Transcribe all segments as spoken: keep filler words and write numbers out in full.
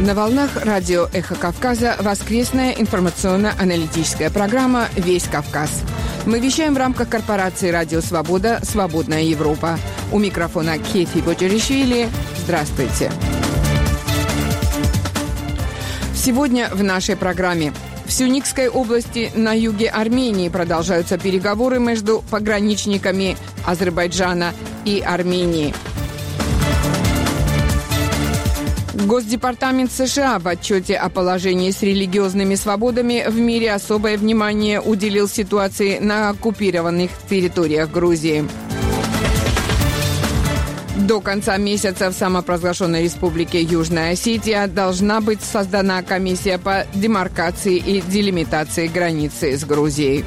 На волнах радио «Эхо Кавказа» воскресная информационно-аналитическая программа «Весь Кавказ». Мы вещаем в рамках корпорации «Радио Свобода. Свободная Европа». У микрофона Кефи Боджаришвили. Здравствуйте. Сегодня в нашей программе. В Сюникской области на юге Армении продолжаются переговоры между пограничниками Азербайджана и Армении. Госдепартамент США в отчете о положении с религиозными свободами в мире особое внимание уделил ситуации на оккупированных территориях Грузии. До конца месяца в самопровозглашенной республике Южная Осетия должна быть создана комиссия по демаркации и делимитации границы с Грузией.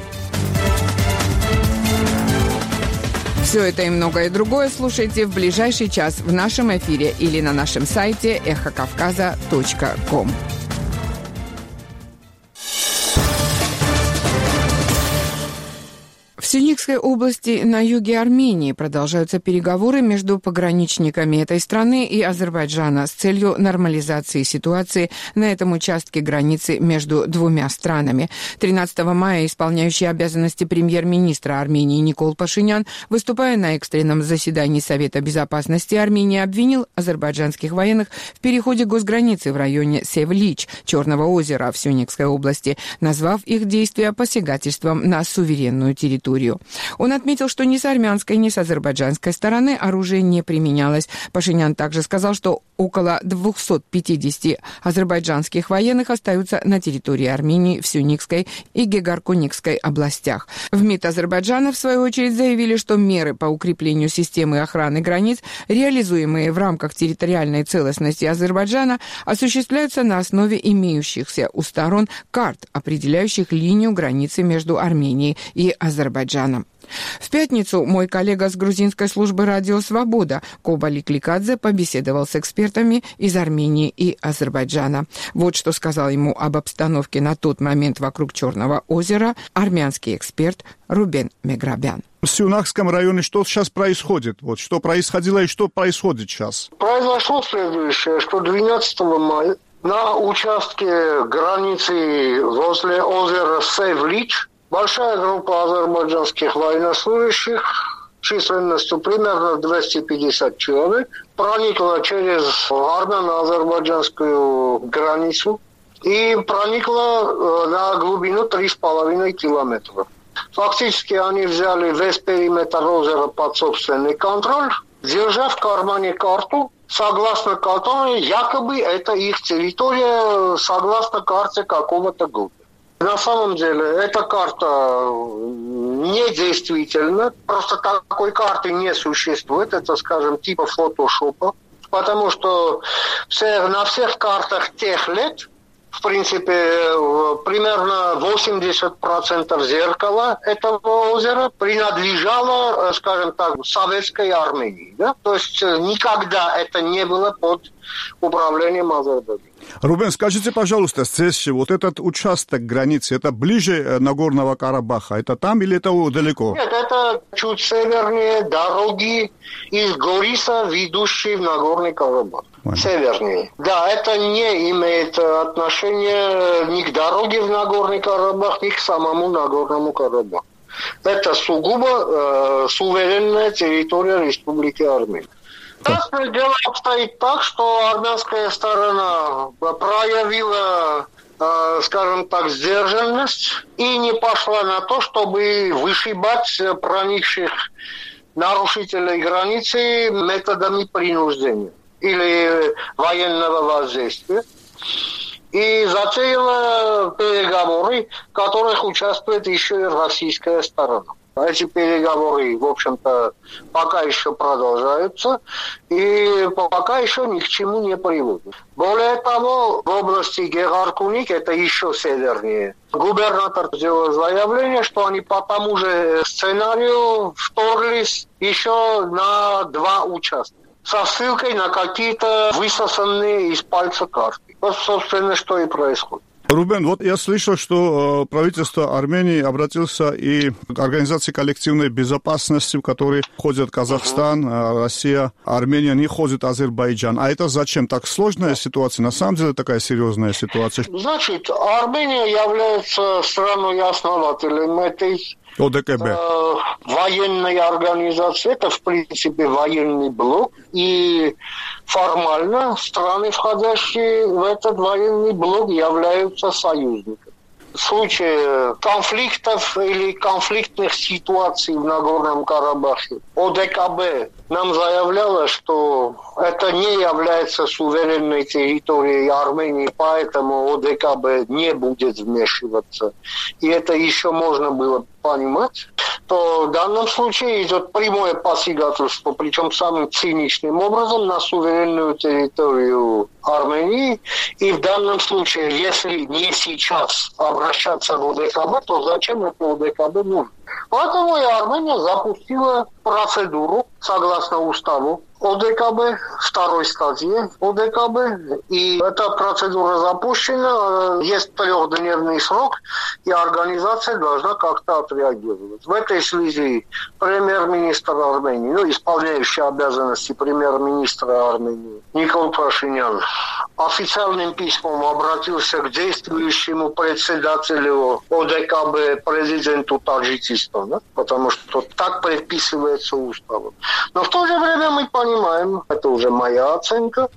Все это и многое другое слушайте в ближайший час в нашем эфире или на нашем сайте эхо кавказа точка ком. В Сюникской области на юге Армении продолжаются переговоры между пограничниками этой страны и Азербайджана с целью нормализации ситуации на этом участке границы между двумя странами. тринадцатого мая исполняющий обязанности премьер-министра Армении Никол Пашинян, выступая на экстренном заседании Совета безопасности Армении, обвинил азербайджанских военных в переходе госграницы в районе Севлич, Черного озера в Сюникской области, назвав их действия посягательством на суверенную территорию. Он отметил, что ни с армянской, ни с азербайджанской стороны оружие не применялось. Пашинян также сказал, что около двести пятьдесят азербайджанских военных остаются на территории Армении в Сюникской и Гегаркуникской областях. В МИД Азербайджана, в свою очередь, заявили, что меры по укреплению системы охраны границ, реализуемые в рамках территориальной целостности Азербайджана, осуществляются на основе имеющихся у сторон карт, определяющих линию границы между Арменией и Азербайджаном. В пятницу мой коллега с грузинской службы «Радио Свобода» Кобали Кликадзе побеседовал с экспертами из Армении и Азербайджана. Вот что сказал ему об обстановке на тот момент вокруг Черного озера армянский эксперт Рубен Меграбян. В Сюникском районе что сейчас происходит? Вот что происходило и что происходит сейчас? Произошло следующее, что двенадцатого мая на участке границы возле озера Севлич большая группа азербайджанских военнослужащих численностью примерно двести пятьдесят человек проникла через армяно-азербайджанскую границу и проникла на глубину три с половиной километра. Фактически они взяли весь периметр озера под собственный контроль, держа в кармане карту, согласно которой якобы это их территория, согласно карте какого-то года. На самом деле эта карта недействительна, просто такой карты не существует, это, скажем, типа фотошопа, потому что все, на всех картах тех лет, в принципе, примерно восемьдесят процентов зеркала этого озера принадлежало, скажем так, советской Армении. Да? То есть никогда это не было под управлением Азербайджана. Рубен, скажите, пожалуйста, здесь вот этот участок границы, это ближе Нагорного Карабаха? Это там или это далеко? Нет, это чуть севернее дороги из Гориса, ведущие в Нагорный Карабах. Понятно. Севернее. Да, это не имеет отношения ни к дороге в Нагорный Карабах, ни к самому Нагорному Карабаху. Это сугубо э, суверенная территория Республики Армения. Сейчас дело обстоит так, что армянская сторона проявила, э, скажем так, сдержанность и не пошла на то, чтобы вышибать проникших нарушителей границы методами принуждения или военного воздействия. И затеяла переговоры, в которых участвует еще и российская сторона. Эти переговоры, в общем-то, пока еще продолжаются и пока еще ни к чему не приводят. Более того, в области Гегаркуник, это еще севернее, губернатор сделал заявление, что они по тому же сценарию вторглись еще на два участка со ссылкой на какие-то высосанные из пальца карты. Вот, собственно, что и происходит. Рубен, вот я слышал, что э, правительство Армении обратилось и к Организации коллективной безопасности, в которой входят Казахстан, uh-huh. Россия, Армения, не входит Азербайджан. А это зачем? Так сложная ситуация? На самом деле такая серьезная ситуация. Значит, Армения является страной-основателем этой ОДКБ. Э, военной организации. Это, в принципе, военный блок. И формально страны, входящие в этот военный блок, являются союзниками. В случае конфликтов или конфликтных ситуаций в Нагорном Карабахе ОДКБ нам заявляла, что это не является суверенной территорией Армении, поэтому ОДКБ не будет вмешиваться. И это еще можно было понимать, то в данном случае идет прямое посягательство, причем самым циничным образом, на суверенную территорию Армении. И в данном случае, если не сейчас обращаться в ОДКБ, то зачем это ОДКБ нужно? Поэтому и Армения запустила процедуру, согласно уставу ОДКБ, второй статье ОДКБ. И эта процедура запущена, есть трехдневный срок, и организация должна как-то отреагировать. В этой связи премьер-министр Армении, ну, исполняющий обязанности премьер-министра Армении Никол Пашинян, официальным письмом обратился к действующему председателю ОДКБ, президенту Таджикистана, потому что так предписывается уставом. Но в то же время мы понимаем, это уже моя оценка,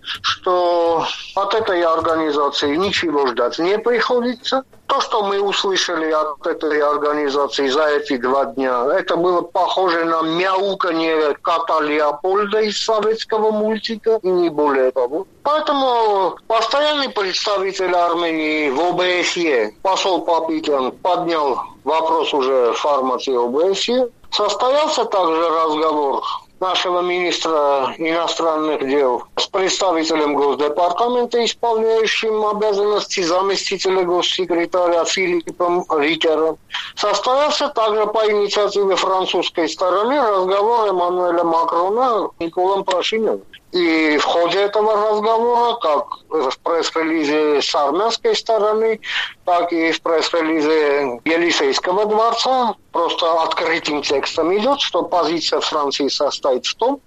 что от этой организации ничего ждать не приходится. То, что мы услышали от этой организации за эти два дня, это было похоже на мяуканье кота Леопольда из советского мультика, и не более того. Поэтому постоянный представитель Армении в ОБСЕ, посол Папикян, поднял вопрос уже в формате ОБСЕ. Состоялся также разговор нашего министра иностранных дел с представителем Госдепартамента, исполняющим обязанности заместителя госсекретаря Филиппом Рикером. Состоялся также по инициативе французской стороны разговор Эммануэля Макрона с Николом Пашиняном. И в ходе этого разговора, как в пресс-релизе с армянской стороны, так и в пресс-релизе Елисейского дворца, просто открытым текстом идет, что позиция Франции состоит в том,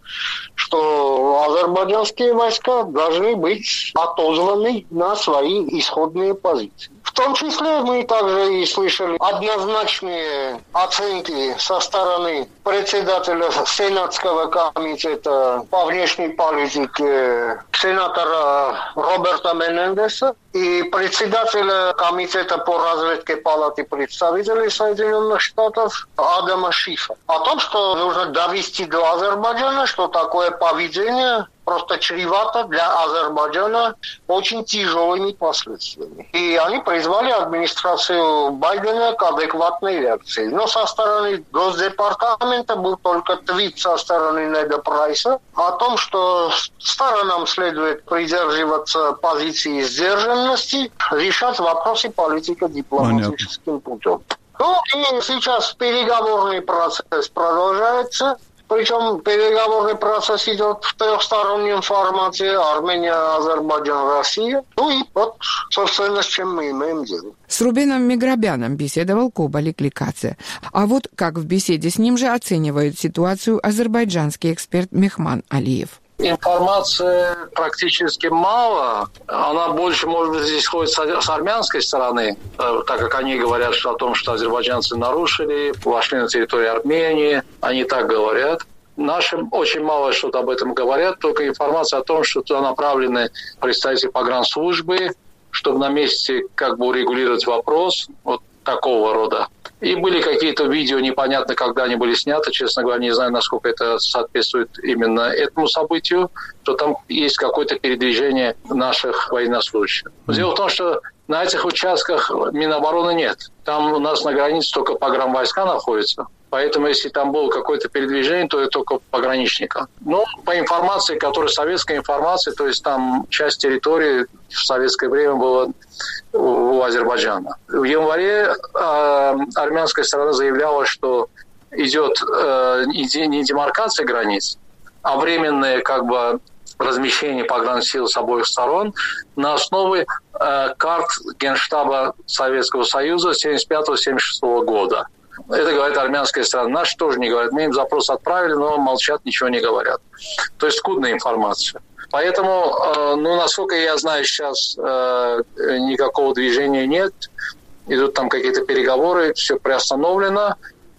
что азербайджанские войска должны быть отозваны на свои исходные позиции. В том числе мы также и слышали однозначные оценки со стороны председателя Сенатского комитета по внешней политике сенатора Роберта Менендеса и председателя комитета по разведке Палаты представителей Соединенных Штатов Адама Шифа о том, что нужно довести до Азербайджана, что такое поведение просто чревато для Азербайджана очень тяжелыми последствиями. И они призвали администрацию Байдена к адекватной реакции. Но со стороны Госдепартамента был только твит со стороны Неда Прайса о том, что сторонам следует придерживаться позиции сдержанности, решать вопросы политико-дипломатическим путем. Ну и сейчас переговорный процесс продолжается. Причем переговорный процесс идет в трехстороннем формате: Армения, Азербайджан, Россия. Ну и вот, собственно, с чем мы имеем дело. С Рубеном Миграбяном беседовал Кобалик Ликаце. А вот как в беседе с ним же оценивает ситуацию азербайджанский эксперт Мехман Алиев. Информации практически мало. Она больше, может быть, здесь исходит с армянской стороны, так как они говорят что о том, что азербайджанцы нарушили, вошли на территорию Армении. Они так говорят. Наши очень мало что-то об этом говорят, только информация о том, что туда направлены представители погранслужбы, чтобы на месте как бы урегулировать вопрос вот такого рода. И были какие-то видео, непонятно, когда они были сняты, честно говоря, не знаю, насколько это соответствует именно этому событию, что там есть какое-то передвижение наших военнослужащих. Дело в том, что на этих участках Минобороны нет. Там у нас на границе только погранвойска находятся. Поэтому, если там было какое-то передвижение, то это только пограничника. Но по информации, которая советская информация, то есть там часть территории в советское время была у Азербайджана. В январе э, армянская сторона заявляла, что идет э, не демаркация границ, а временное как бы размещение погрансил с обоих сторон на основе карт Генштаба Советского Союза семьдесят пятого — семьдесят шестого года. Это говорит армянская сторона. Наши тоже не говорят. Мы им запрос отправили, но молчат, ничего не говорят. То есть скудная информация. Поэтому, ну, насколько я знаю, сейчас никакого движения нет. Идут там какие-то переговоры, все приостановлено.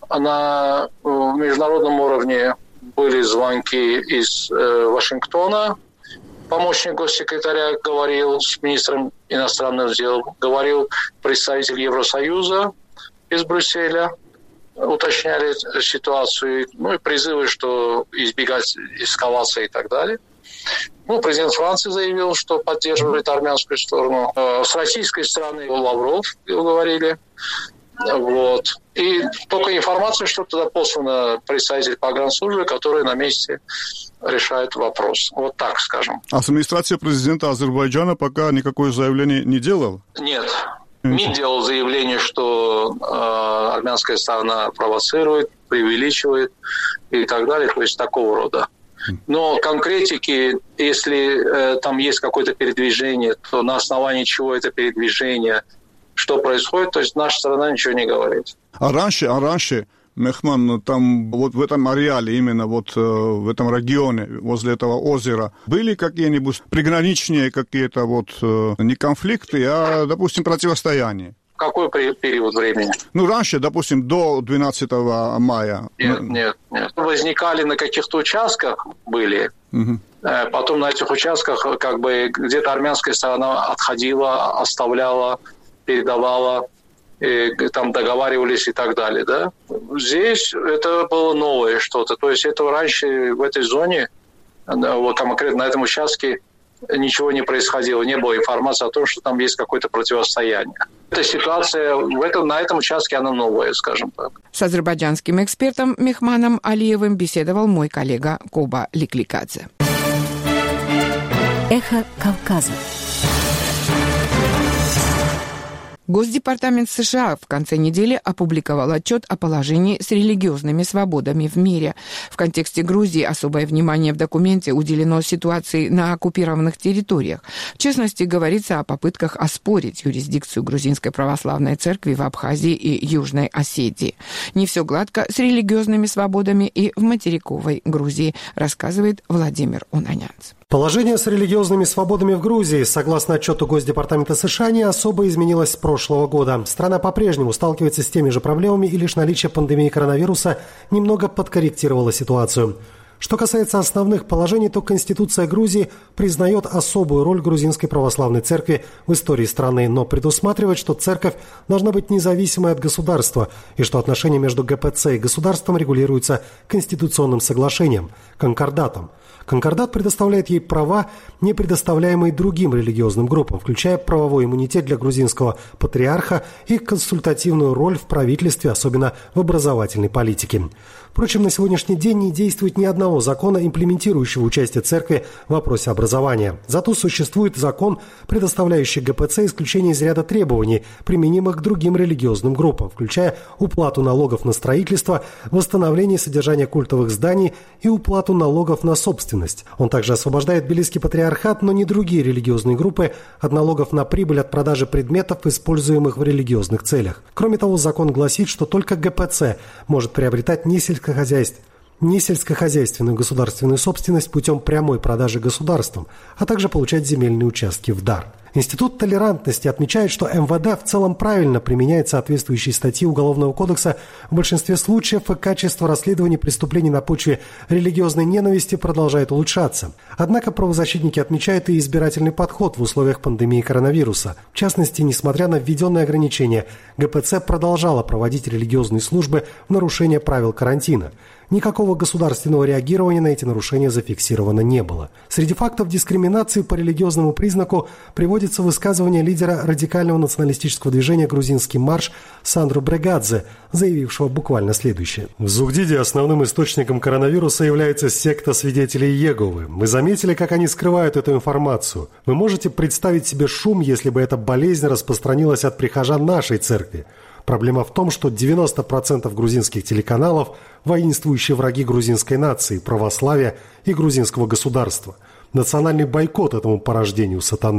На международном уровне были звонки из Вашингтона. Помощник госсекретаря говорил с министром иностранных дел, говорил представитель Евросоюза из Брюсселя, уточняли ситуацию, ну и призывы, что избегать эскалации и так далее. Ну, президент Франции заявил, что поддерживает армянскую сторону. С российской стороны Лавров говорили. Вот. И только информация, что туда послано представитель погранслужбы, который на месте решает вопрос. Вот так скажем. А с администрацией президента Азербайджана пока никакое заявление не делал? Нет. МИД делал заявление, что э, армянская сторона провоцирует, преувеличивает и так далее, то есть такого рода. Но конкретики, если э, там есть какое-то передвижение, то на основании чего это передвижение, что происходит, то есть наша сторона ничего не говорит. А раньше, а раньше, Мехман, там вот в этом ареале, именно вот э, в этом регионе, возле этого озера, были какие-нибудь приграничные какие-то вот э, не конфликты, а, допустим, противостояния? Какой период времени? Ну, раньше, допустим, до двенадцатого мая. Нет, нет, нет. Возникали на каких-то участках, были. Угу. Потом на этих участках как бы где-то армянская сторона отходила, оставляла, передавала, и там договаривались и так далее, да? Здесь это было новое что-то. То есть это раньше в этой зоне, вот конкретно на этом участке, ничего не происходило, не было информации о том, что там есть какое-то противостояние. Эта ситуация в этом, на этом участке, она новая, скажем так. С азербайджанским экспертом Мехманом Алиевым беседовал мой коллега Коба Ликликадзе. Эхо Кавказа. Госдепартамент США в конце недели опубликовал отчет о положении с религиозными свободами в мире. В контексте Грузии особое внимание в документе уделено ситуации на оккупированных территориях. В частности, говорится о попытках оспорить юрисдикцию Грузинской православной церкви в Абхазии и Южной Осетии. Не все гладко с религиозными свободами и в материковой Грузии, рассказывает Владимир Унанянц. Положение с религиозными свободами в Грузии, согласно отчету Госдепартамента США, не особо изменилось с прошлого года. Страна по-прежнему сталкивается с теми же проблемами, и лишь наличие пандемии коронавируса немного подкорректировало ситуацию. Что касается основных положений, то Конституция Грузии признает особую роль грузинской православной церкви в истории страны, но предусматривает, что церковь должна быть независимой от государства и что отношения между ГПЦ и государством регулируются конституционным соглашением – конкордатом. Конкордат предоставляет ей права, не предоставляемые другим религиозным группам, включая правовой иммунитет для грузинского патриарха и консультативную роль в правительстве, особенно в образовательной политике. Впрочем, на сегодняшний день не действует ни одного закона, имплементирующего участие церкви в вопросе образования. Зато существует закон, предоставляющий ГПЦ исключение из ряда требований, применимых к другим религиозным группам, включая уплату налогов на строительство, восстановление содержания культовых зданий и уплату налогов на собственность. Он также освобождает Тбилисский патриархат, но не другие религиозные группы, от налогов на прибыль от продажи предметов, используемых в религиозных целях. Кроме того, закон гласит, что только ГПЦ может приобретать не сельскохозяйственные не сельскохозяйственную государственную собственность путем прямой продажи государством, а также получать земельные участки в дар. Институт толерантности отмечает, что эм вэ дэ в целом правильно применяет соответствующие статьи Уголовного кодекса в большинстве случаев, и качество расследований преступлений на почве религиозной ненависти продолжает улучшаться. Однако правозащитники отмечают и избирательный подход в условиях пандемии коронавируса. В частности, несмотря на введенные ограничения, ГПЦ продолжала проводить религиозные службы в нарушение правил карантина. Никакого государственного реагирования на эти нарушения зафиксировано не было. Среди фактов дискриминации по религиозному признаку приводится высказывание лидера радикального националистического движения «Грузинский марш» Сандру Брегадзе, заявившего буквально следующее. В Зугдиде основным источником коронавируса является секта свидетелей Иеговы. Мы заметили, как они скрывают эту информацию. Вы можете представить себе шум, если бы эта болезнь распространилась от прихожан нашей церкви. Проблема в том, что девяносто процентов грузинских телеканалов – воинствующие враги грузинской нации, православия и грузинского государства. Национальный бойкот этому порождению сатаны.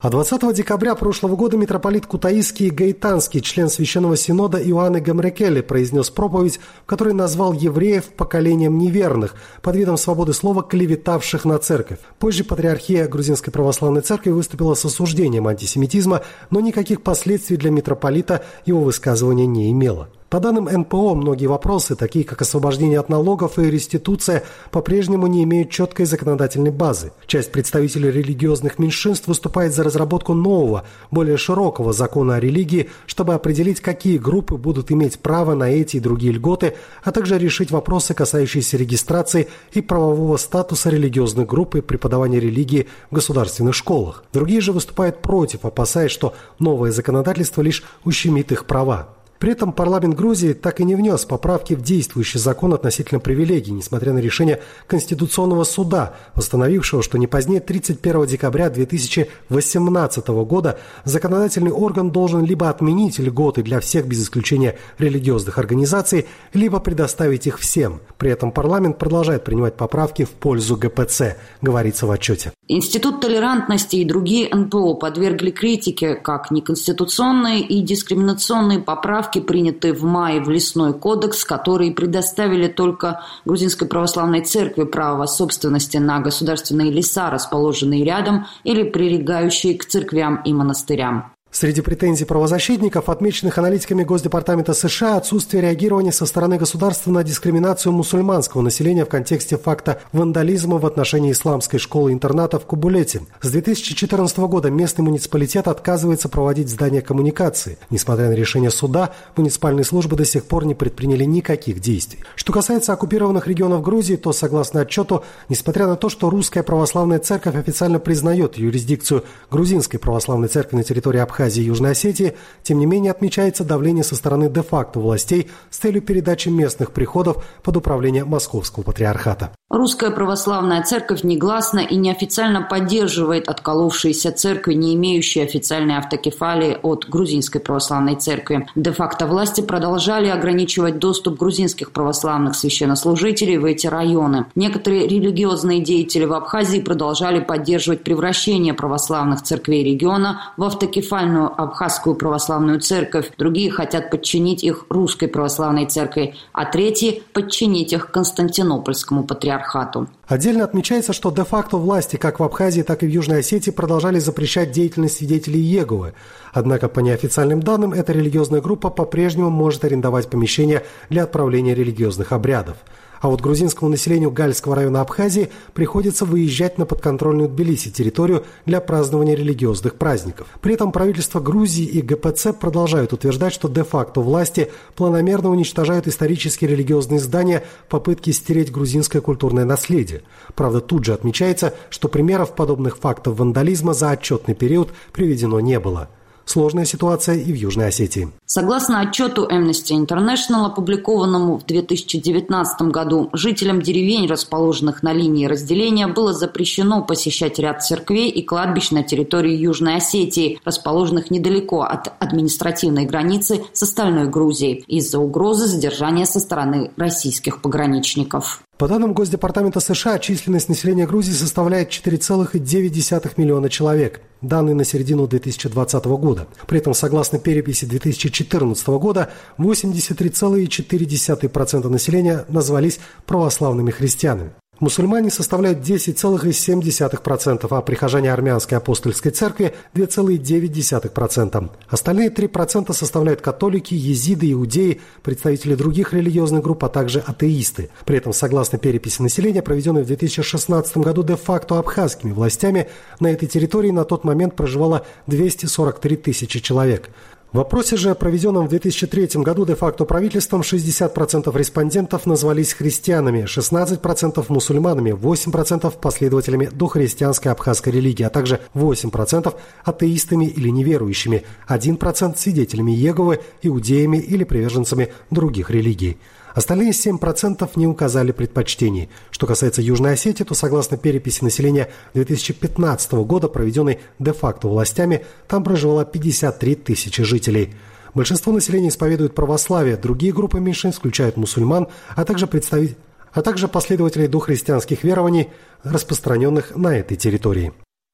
А двадцатого декабря прошлого года митрополит Кутаисский и Гаитанский, член Священного Синода Иоанн Гамрекеле, произнес проповедь, в которой назвал евреев поколением неверных, под видом свободы слова клеветавших на церковь. Позже патриархия Грузинской Православной Церкви выступила с осуждением антисемитизма, но никаких последствий для митрополита его высказывание не имело. По данным эн пэ о, многие вопросы, такие как освобождение от налогов и реституция, по-прежнему не имеют четкой законодательной базы. Часть представителей религиозных меньшинств выступает за разработку нового, более широкого закона о религии, чтобы определить, какие группы будут иметь право на эти и другие льготы, а также решить вопросы, касающиеся регистрации и правового статуса религиозных групп и преподавания религии в государственных школах. Другие же выступают против, опасаясь, что новое законодательство лишь ущемит их права. При этом парламент Грузии так и не внес поправки в действующий закон относительно привилегий, несмотря на решение Конституционного суда, установившего, что не позднее тридцать первого декабря две тысячи восемнадцатого года законодательный орган должен либо отменить льготы для всех без исключения религиозных организаций, либо предоставить их всем. При этом парламент продолжает принимать поправки в пользу гэ пэ цэ, говорится в отчете. Институт толерантности и другие эн пэ о подвергли критике как неконституционные и дискриминационные поправки, принятые в мае в Лесной кодекс, которые предоставили только Грузинской Православной Церкви право собственности на государственные леса, расположенные рядом или прилегающие к церквям и монастырям. Среди претензий правозащитников, отмеченных аналитиками Госдепартамента США, отсутствие реагирования со стороны государства на дискриминацию мусульманского населения в контексте факта вандализма в отношении исламской школы-интерната в Кубулете. С две тысячи четырнадцатого года местный муниципалитет отказывается проводить здания коммуникации. Несмотря на решение суда, муниципальные службы до сих пор не предприняли никаких действий. Что касается оккупированных регионов Грузии, то, согласно отчету, несмотря на то, что Русская Православная Церковь официально признает юрисдикцию Грузинской Православной Церкви на территории Абхазии и Южной Осетии, тем не менее отмечается давление со стороны де-факто властей с целью передачи местных приходов под управление Московского патриархата. Русская Православная Церковь негласно и неофициально поддерживает отколовшиеся церкви, не имеющие официальной автокефалии от Грузинской Православной Церкви. Де-факто власти продолжали ограничивать доступ грузинских православных священнослужителей в эти районы. Некоторые религиозные деятели в Абхазии продолжали поддерживать превращение православных церквей региона в автокефальную Абхазскую Православную Церковь. Другие хотят подчинить их Русской Православной Церкви, а третьи – подчинить их Константинопольскому патриархату. Отдельно отмечается, что де-факто власти как в Абхазии, так и в Южной Осетии продолжали запрещать деятельность свидетелей Иеговы. Однако, по неофициальным данным, эта религиозная группа по-прежнему может арендовать помещения для отправления религиозных обрядов. А вот грузинскому населению Гальского района Абхазии приходится выезжать на подконтрольную Тбилиси территорию для празднования религиозных праздников. При этом правительство Грузии и гэ пэ цэ продолжают утверждать, что де-факто власти планомерно уничтожают исторические религиозные здания в попытке стереть грузинское культурное наследие. Правда, тут же отмечается, что примеров подобных фактов вандализма за отчетный период приведено не было. Сложная ситуация и в Южной Осетии. Согласно отчету Amnesty International, опубликованному в две тысячи девятнадцатом году, жителям деревень, расположенных на линии разделения, было запрещено посещать ряд церквей и кладбищ на территории Южной Осетии, расположенных недалеко от административной границы с остальной Грузией, из-за угрозы задержания со стороны российских пограничников. По данным Госдепартамента США, численность населения Грузии составляет четыре целых девять десятых миллиона человек. Данные на середину две тысячи двадцатого года. При этом, согласно переписи две тысячи четырнадцатого года, восемьдесят три целых четыре десятых процента населения назвались православными христианами. Мусульмане составляют десять целых семь десятых процента, а прихожане армянской апостольской церкви – два целых девять десятых процента. Остальные три процента составляют католики, езиды, иудеи, представители других религиозных групп, а также атеисты. При этом, согласно переписи населения, проведенной в две тысячи шестнадцатом году де-факто абхазскими властями, на этой территории на тот момент проживало двести сорок три тысячи человек. В опросе же, проведенном в две тысячи третьем году де-факто правительством, шестьдесят процентов респондентов назвались христианами, шестнадцать процентов мусульманами, восемь процентов последователями дохристианской абхазской религии, а также восемь процентов атеистами или неверующими, один процент свидетелями Иеговы, иудеями или приверженцами других религий. Остальные семь процентов не указали предпочтений. Что касается Южной Осетии, то согласно переписи населения две тысячи пятнадцатого года, проведенной де-факто властями, там проживало пятьдесят три тысячи жителей. Большинство населения исповедует православие, другие группы меньшинств включают мусульман, а также, представителей, а также последователей дохристианских верований, распространенных на этой территории.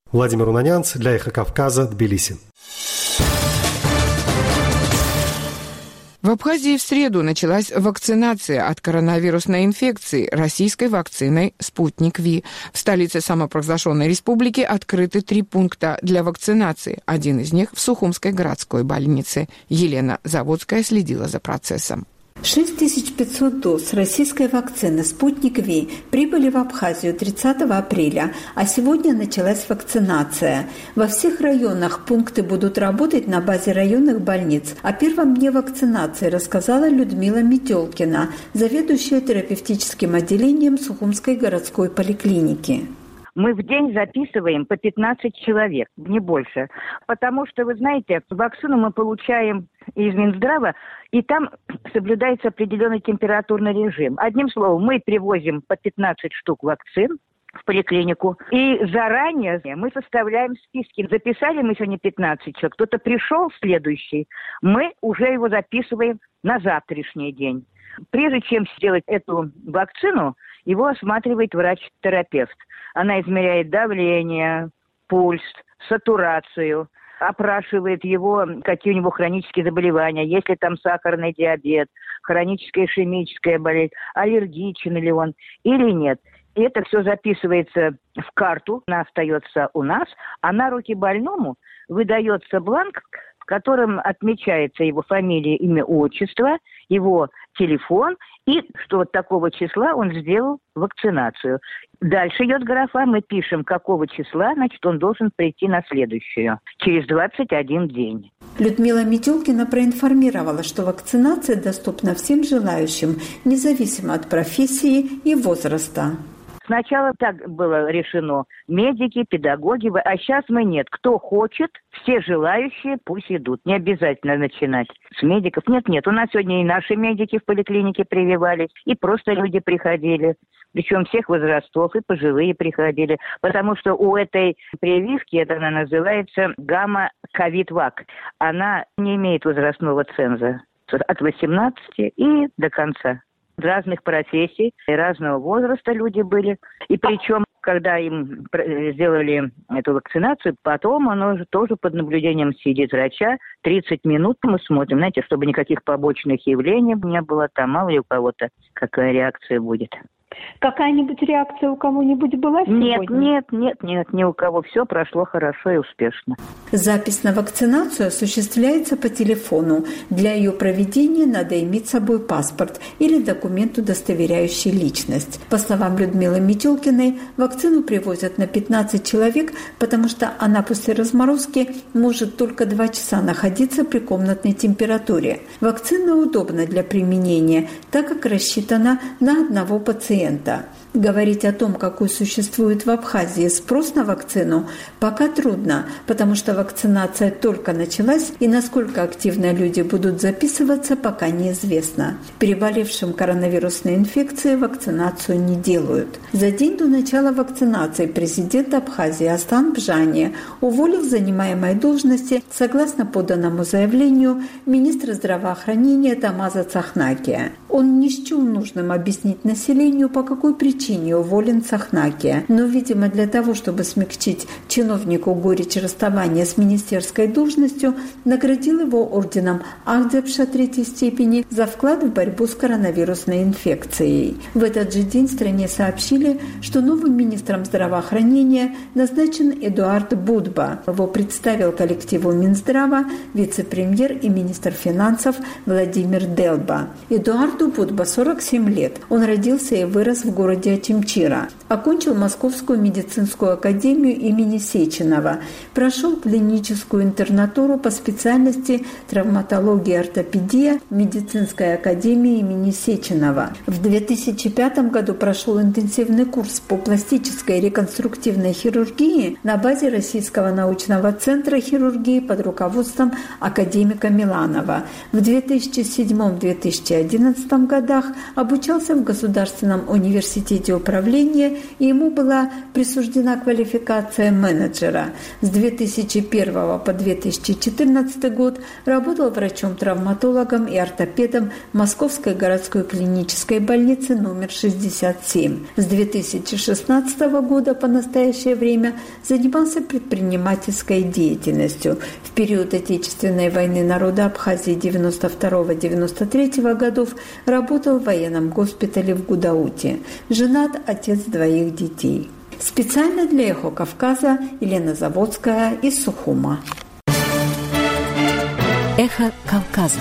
Владимир Унанянц для «Эхо Кавказа», Тбилиси. В Абхазии в среду началась вакцинация от коронавирусной инфекции российской вакциной «Спутник Ви». В столице самопровозглашенной республики открыты три пункта для вакцинации. Один из них в Сухумской городской больнице. Елена Заводская следила за процессом. шесть тысяч пятьсот доз российской вакцины «Спутник Ви» прибыли в Абхазию тридцатого апреля, а сегодня началась вакцинация. Во всех районах пункты будут работать на базе районных больниц. О первом дне вакцинации рассказала Людмила Метелкина, заведующая терапевтическим отделением Сухумской городской поликлиники. Мы в день записываем по пятнадцать человек, не больше. Потому что, вы знаете, вакцину мы получаем из Минздрава, и там соблюдается определенный температурный режим. Одним словом, мы привозим по пятнадцать штук вакцин в поликлинику, и заранее мы составляем списки. Записали мы сегодня пятнадцать человек, кто-то пришел следующий, мы уже его записываем на завтрашний день. Прежде чем сделать эту вакцину, его осматривает врач-терапевт. Она измеряет давление, пульс, сатурацию, опрашивает его, какие у него хронические заболевания, есть ли там сахарный диабет, хроническая ишемическая болезнь, аллергичен ли он или нет. И это все записывается в карту, она остается у нас, а на руки больному выдается бланк, в котором отмечается его фамилия, имя, отчество, его телефон и что вот такого числа он сделал вакцинацию. Дальше идет графа, мы пишем, какого числа, значит, он должен прийти на следующую, через двадцать один день. Людмила Метелкина проинформировала, что вакцинация доступна всем желающим, независимо от профессии и возраста. Сначала так было решено. Медики, педагоги, а сейчас мы нет. Кто хочет, все желающие пусть идут. Не обязательно начинать с медиков. Нет-нет, у нас сегодня и наши медики в поликлинике прививались, и просто люди приходили. Причем всех возрастов, и пожилые приходили. Потому что у этой прививки, это она называется гамма-ковид-вак, она не имеет возрастного ценза. От восемнадцати и до конца. Разных профессий, разного возраста люди были. И причем, когда им сделали эту вакцинацию, потом оно уже тоже под наблюдением сидит врача. тридцать минут мы смотрим, знаете, чтобы никаких побочных явлений не было. Там мало ли у кого-то какая реакция будет. Какая-нибудь реакция у кого-нибудь была сегодня? Нет, нет, нет, нет, ни у кого. Все прошло хорошо и успешно. Запись на вакцинацию осуществляется по телефону. Для ее проведения надо иметь с собой паспорт или документ, удостоверяющий личность. По словам Людмилы Метелкиной, вакцину привозят на пятнадцать человек, потому что она после разморозки может только два часа находиться при комнатной температуре. Вакцина удобна для применения, так как рассчитана на одного пациента. Говорить о том, какой существует в Абхазии спрос на вакцину, пока трудно, потому что вакцинация только началась, и насколько активно люди будут записываться, пока неизвестно. Переболевшим коронавирусной инфекцией вакцинацию не делают. За день до начала вакцинации президент Абхазии Астан Бжани уволил с занимаемой должности, согласно поданному заявлению, министра здравоохранения Тамаза Цахнакия. Он не счел нужным объяснить населению, по какой причине уволен Цахнакия. Но, видимо, для того, чтобы смягчить чиновнику горечь расставания с министерской должностью, наградил его орденом Ахдепша третьей степени за вклад в борьбу с коронавирусной инфекцией. В этот же день в стране сообщили, что новым министром здравоохранения назначен Эдуард Будба. Его представил коллективу Минздрава вице-премьер и министр финансов Владимир Делба. Эдуарду Будба сорок семь лет. Он родился и вырос в городе Очимчира. Окончил Московскую медицинскую академию имени Сеченова. Прошел клиническую интернатуру по специальности травматология и ортопедия в медицинской академии имени Сеченова. В две тысячи пятом году прошел интенсивный курс по пластической и реконструктивной хирургии на базе Российского научного центра хирургии под руководством академика Миланова. В две тысячи седьмом — две тысячи одиннадцатом девяностых годах обучался в Государственном университете управления, и ему была присуждена квалификация менеджера. С две тысячи первого по две тысячи четырнадцатый год работал врачом-травматологом и ортопедом Московской городской клинической больницы номер шестьдесят семь. С две тысячи шестнадцатого года по настоящее время занимался предпринимательской деятельностью. В период Отечественной войны народа Абхазии девяносто второго — девяносто третьего годов работал в военном госпитале в Гудауте. Женат, отец двоих детей. Специально для «Эхо Кавказа» Елена Заводская из Сухума. «Эхо Кавказа».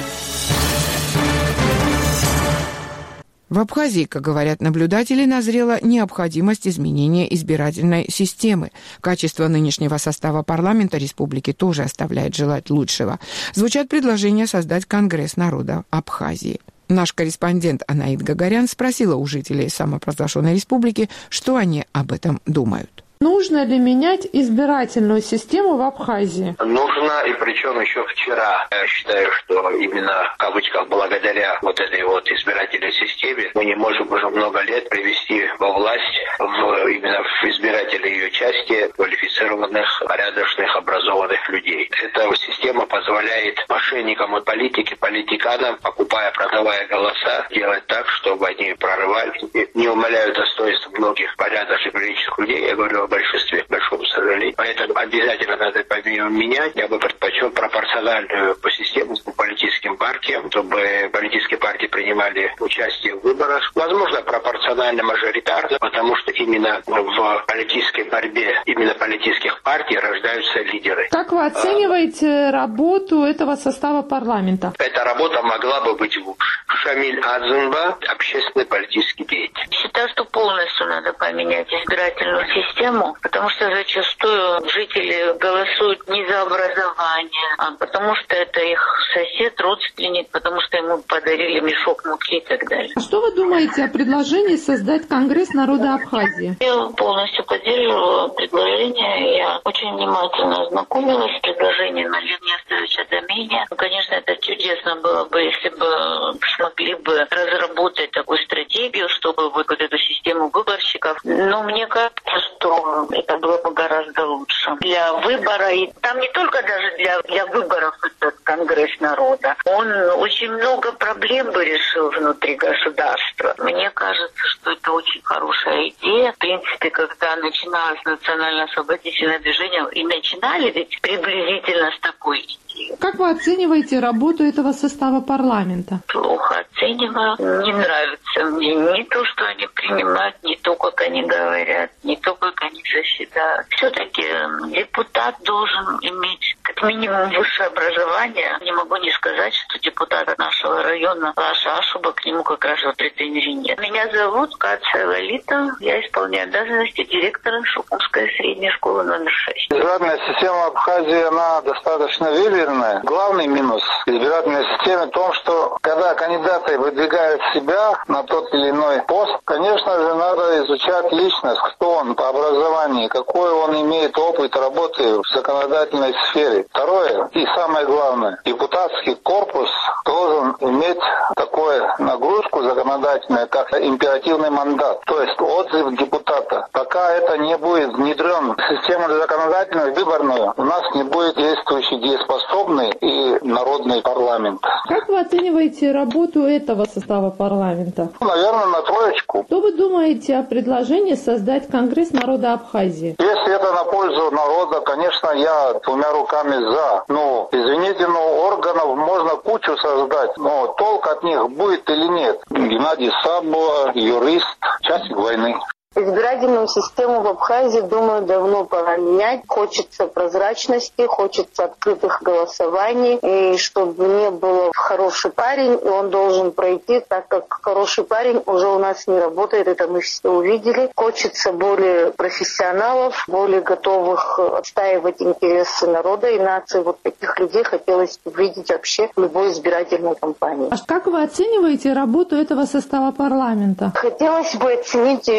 В Абхазии, как говорят наблюдатели, назрела необходимость изменения избирательной системы. Качество нынешнего состава парламента республики тоже оставляет желать лучшего. Звучат предложения создать Конгресс народа Абхазии. Наш корреспондент Анаид Гагарян спросила у жителей самопровозглашенной республики, что они об этом думают. Нужно ли менять избирательную систему в Абхазии? Нужно, и причем еще вчера. Я считаю, что именно, в кавычках, благодаря вот этой вот избирательной системе мы не можем уже много лет привести во власть в, именно в избирательной ее части квалифицированных, порядочных, образованных людей. Эта система позволяет мошенникам и политике, политиканам, покупая, продавая голоса, делать так, чтобы они прорывали, не умаляют достоинства многих порядочных, приличных людей. Я говорю о большинстве, к большому сожалению. Поэтому обязательно надо помимо менять. Я бы предпочел пропорциональную по системе, по политическим партиям, чтобы политические партии принимали участие в выборах. Возможно, пропорционально-мажоритарно, потому что именно в политической борьбе, именно политических партий рождаются лидеры. Как вы оцениваете а, работу этого состава парламента? Эта работа могла бы быть лучше. Шамиль Адзунба, общественный политический деятель. Считаю, что полностью надо поменять избирательную систему, потому что зачастую жители голосуют не за образование, а потому что это их сосед, родственник, потому что ему подарили мешок муки и так далее. А что вы думаете о предложении создать Конгресс народа Абхазии? Я полностью поддерживаю предложение. Я очень внимательно ознакомилась с предложением Налина Ястовича Домения. Конечно, это чудесно было бы, если бы смогли бы разработать такую стратегию, чтобы вот эту систему выборщиков. Но мне кажется, что это было бы гораздо лучше. Для выбора, и там не только даже для, для выборов этот Конгресс народа, он очень много проблем бы решил внутри государства. Мне кажется, что это очень хорошая идея. В принципе, когда начиналось национально-освободительное движение, и начинали ведь приблизительно с такой идеи. Как вы оцениваете работу этого состава парламента? Плохо оцениваю. Не нравится мне ни то, что они принимают, ни то, как они говорят, ни то, как они заседают. Все-таки депутат должен иметь как минимум высшее образование. Не могу не сказать, что депутат нашего района Лаша Ашуба, к нему как раз претензий нет. Меня зовут Кация Лолита. Я исполняю обязанности директора Шукумской средней школы номер шесть. Избирательная система Абхазии, она достаточно выверенная. Главный минус избирательной системы в том, что когда кандидаты выдвигают себя на тот или иной пост, конечно же, надо изучать личность, кто он по образованию, какой он имеет опыт работы в законодательной сфере. Второе, и самое главное, депутатский корпус должен иметь такую нагрузку законодательную, как императивный мандат, то есть отзыв депутата. Пока это не будет внедрен в систему законодательную, выборную, у нас не будет действующий, дееспособный и народный парламент. Как вы оцениваете работу этого состава парламента? Наверное, на троечку. Что вы думаете о предложении создать Конгресс народа Абхазии? Если это на пользу народа, конечно, я двумя руками за. Ну, извините, но органов можно кучу создать, но толк от них будет или нет? Геннадий Сабо, юрист, участник войны. Избирательную систему в Абхазии, думаю, давно пора менять. Хочется прозрачности, хочется открытых голосований, и чтобы не было хороший парень, и он должен пройти, так как хороший парень уже у нас не работает, это мы все увидели. Хочется более профессионалов, более готовых отстаивать интересы народа и нации. Вот таких людей хотелось увидеть вообще в любой избирательной кампании. А как вы оцениваете работу этого состава парламента? Хотелось бы оценить ее на хорошо.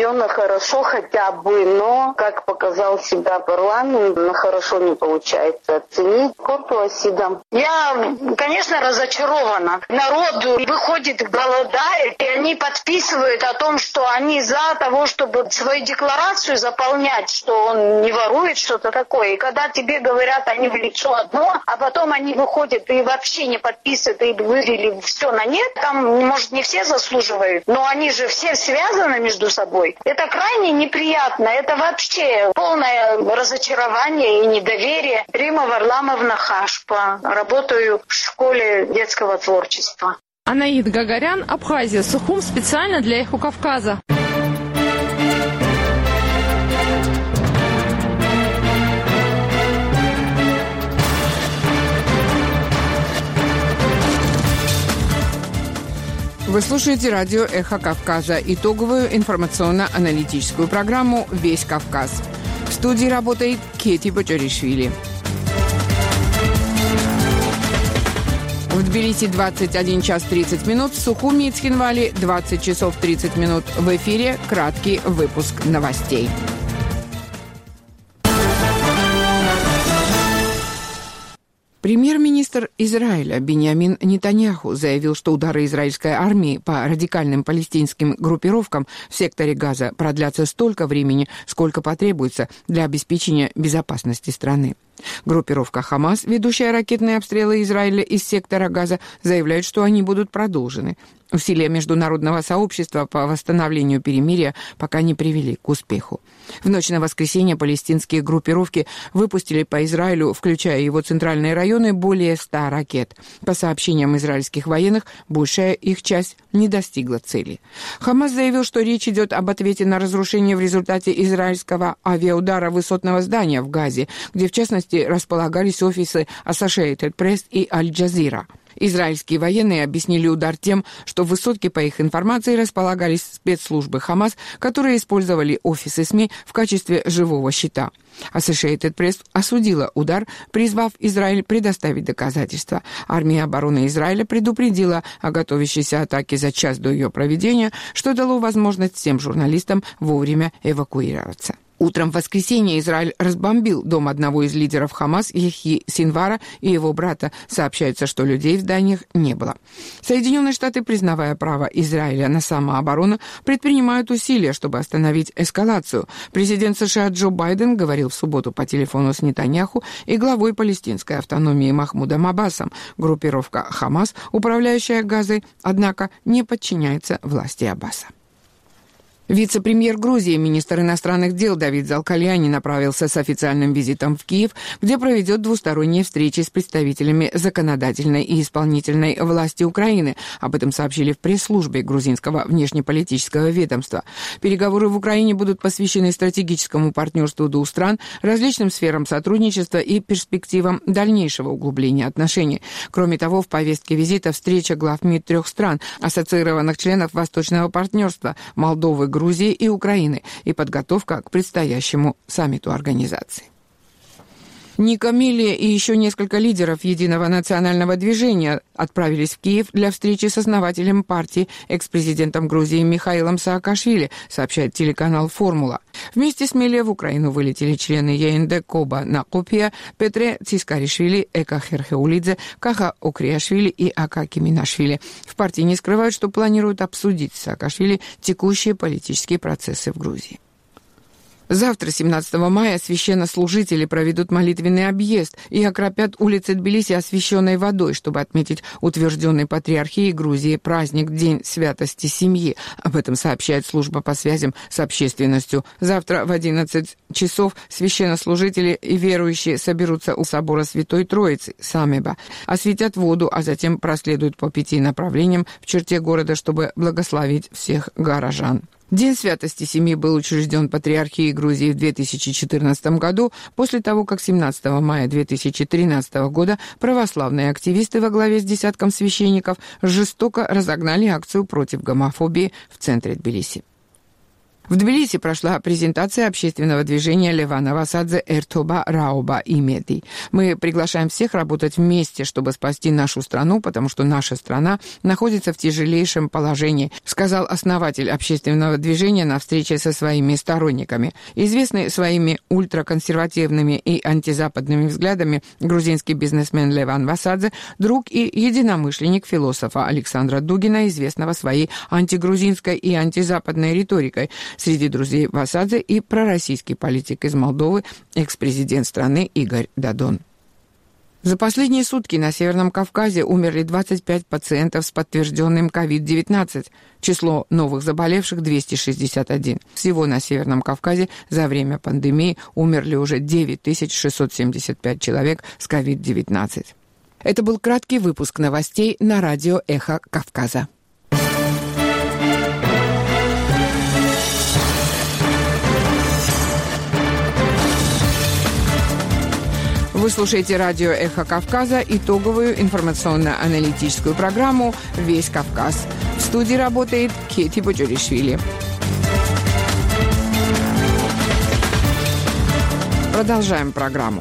хорошо хотя бы, но, как показал себя парламент, хорошо не получается оценить. Кортуасидом. Я, конечно, разочарована. Народ выходит, голодает, и они подписывают о том, что они за того, чтобы свою декларацию заполнять, что он не ворует, что-то такое. И когда тебе говорят, они в лицо одно, а потом они выходят и вообще не подписывают, и вывели все на нет, там, может, не все заслуживают, но они же все связаны между собой. Это крайне неприятно. Это вообще полное разочарование и недоверие. Рима Варламовна Хашпа. Работаю в школе детского творчества. Анаид Гагарян, Абхазия. Сухум специально для Эхо Кавказа. Вы слушаете радио «Эхо Кавказа», итоговую информационно-аналитическую программу «Весь Кавказ». В студии работает Кети Бочаришвили. В Тбилиси двадцать один час тридцать минут, в Сухуми и Цхинвале двадцать часов тридцать минут. В эфире краткий выпуск новостей. Премьер-министр Израиля Биньямин Нетаньяху заявил, что удары израильской армии по радикальным палестинским группировкам в секторе Газа продлятся столько времени, сколько потребуется для обеспечения безопасности страны. Группировка «Хамас», ведущая ракетные обстрелы Израиля из сектора Газа, заявляет, что они будут продолжены. Усилия международного сообщества по восстановлению перемирия пока не привели к успеху. В ночь на воскресенье палестинские группировки выпустили по Израилю, включая его центральные районы, более ста ракет. По сообщениям израильских военных, большая их часть не достигла цели. Хамас заявил, что речь идет об ответе на разрушение в результате израильского авиаудара высотного здания в Газе, где, в частности, располагались офисы Associated Press и Аль-Джазира. Израильские военные объяснили удар тем, что в высотке, по их информации, располагались спецслужбы Хамас, которые использовали офисы СМИ в качестве живого щита. Associated Press осудила удар, призвав Израиль предоставить доказательства. Армия обороны Израиля предупредила о готовящейся атаке за час до ее проведения, что дало возможность всем журналистам вовремя эвакуироваться. Утром в воскресенье Израиль разбомбил дом одного из лидеров Хамас, Яхьи Синвара, и его брата. Сообщается, что людей в зданиях не было. Соединенные Штаты, признавая право Израиля на самооборону, предпринимают усилия, чтобы остановить эскалацию. Президент США Джо Байден говорил в субботу по телефону с Нетаньяху и главой палестинской автономии Махмудом Аббасом. Группировка Хамас, управляющая Газой, однако не подчиняется власти Аббаса. Вице-премьер Грузии, министр иностранных дел Давид Залкальяни направился с официальным визитом в Киев, где проведет двусторонние встречи с представителями законодательной и исполнительной власти Украины. Об этом сообщили в пресс-службе грузинского внешнеполитического ведомства. Переговоры в Украине будут посвящены стратегическому партнерству двух стран, различным сферам сотрудничества и перспективам дальнейшего углубления отношений. Кроме того, в повестке визита встреча глав МИД трех стран, ассоциированных членов Восточного партнерства – Молдовы, Грузии и Украины, и подготовка к предстоящему саммиту организации. Ника Милли и еще несколько лидеров Единого национального движения отправились в Киев для встречи с основателем партии, экс-президентом Грузии Михаилом Саакашвили, сообщает телеканал «Формула». Вместе с Милли в Украину вылетели члены ЕНД Коба Накупия, Петре Цискаришвили, Эка Херхеулидзе, Каха Окриашвили и Ака Киминашвили. В партии не скрывают, что планируют обсудить с Саакашвили текущие политические процессы в Грузии. Завтра, семнадцатого мая, священнослужители проведут молитвенный объезд и окропят улицы Тбилиси освященной водой, чтобы отметить утвержденный патриархией Грузии праздник День святости семьи. Об этом сообщает служба по связям с общественностью. Завтра в одиннадцать часов священнослужители и верующие соберутся у собора Святой Троицы, Самеба, осветят воду, а затем проследуют по пяти направлениям в черте города, чтобы благословить всех горожан. День святости семьи был учрежден Патриархией Грузии в две тысячи четырнадцатом году, после того, как семнадцатого мая две тысячи тринадцатого года православные активисты во главе с десятком священников жестоко разогнали акцию против гомофобии в центре Тбилиси. В Тбилиси прошла презентация общественного движения Левана Васадзе Эртоба Рауба и Меди. Мы приглашаем всех работать вместе, чтобы спасти нашу страну, потому что наша страна находится в тяжелейшем положении, сказал основатель общественного движения на встрече со своими сторонниками. Известный своими ультраконсервативными и антизападными взглядами грузинский бизнесмен Леван Васадзе, друг и единомышленник философа Александра Дугина, известного своей антигрузинской и антизападной риторикой. Среди друзей Васадзе и пророссийский политик из Молдовы, экс-президент страны Игорь Дадон. За последние сутки на Северном Кавказе умерли двадцать пять пациентов с подтвержденным ковид девятнадцать. Число новых заболевших двести шестьдесят один. Всего на Северном Кавказе за время пандемии умерли уже девять тысяч шестьсот семьдесят пять человек с ковид девятнадцать. Это был краткий выпуск новостей на радио «Эхо Кавказа». Вы слушаете радио «Эхо Кавказа», итоговую информационно-аналитическую программу «Весь Кавказ». В студии работает Кети Боджоришвили. Продолжаем программу.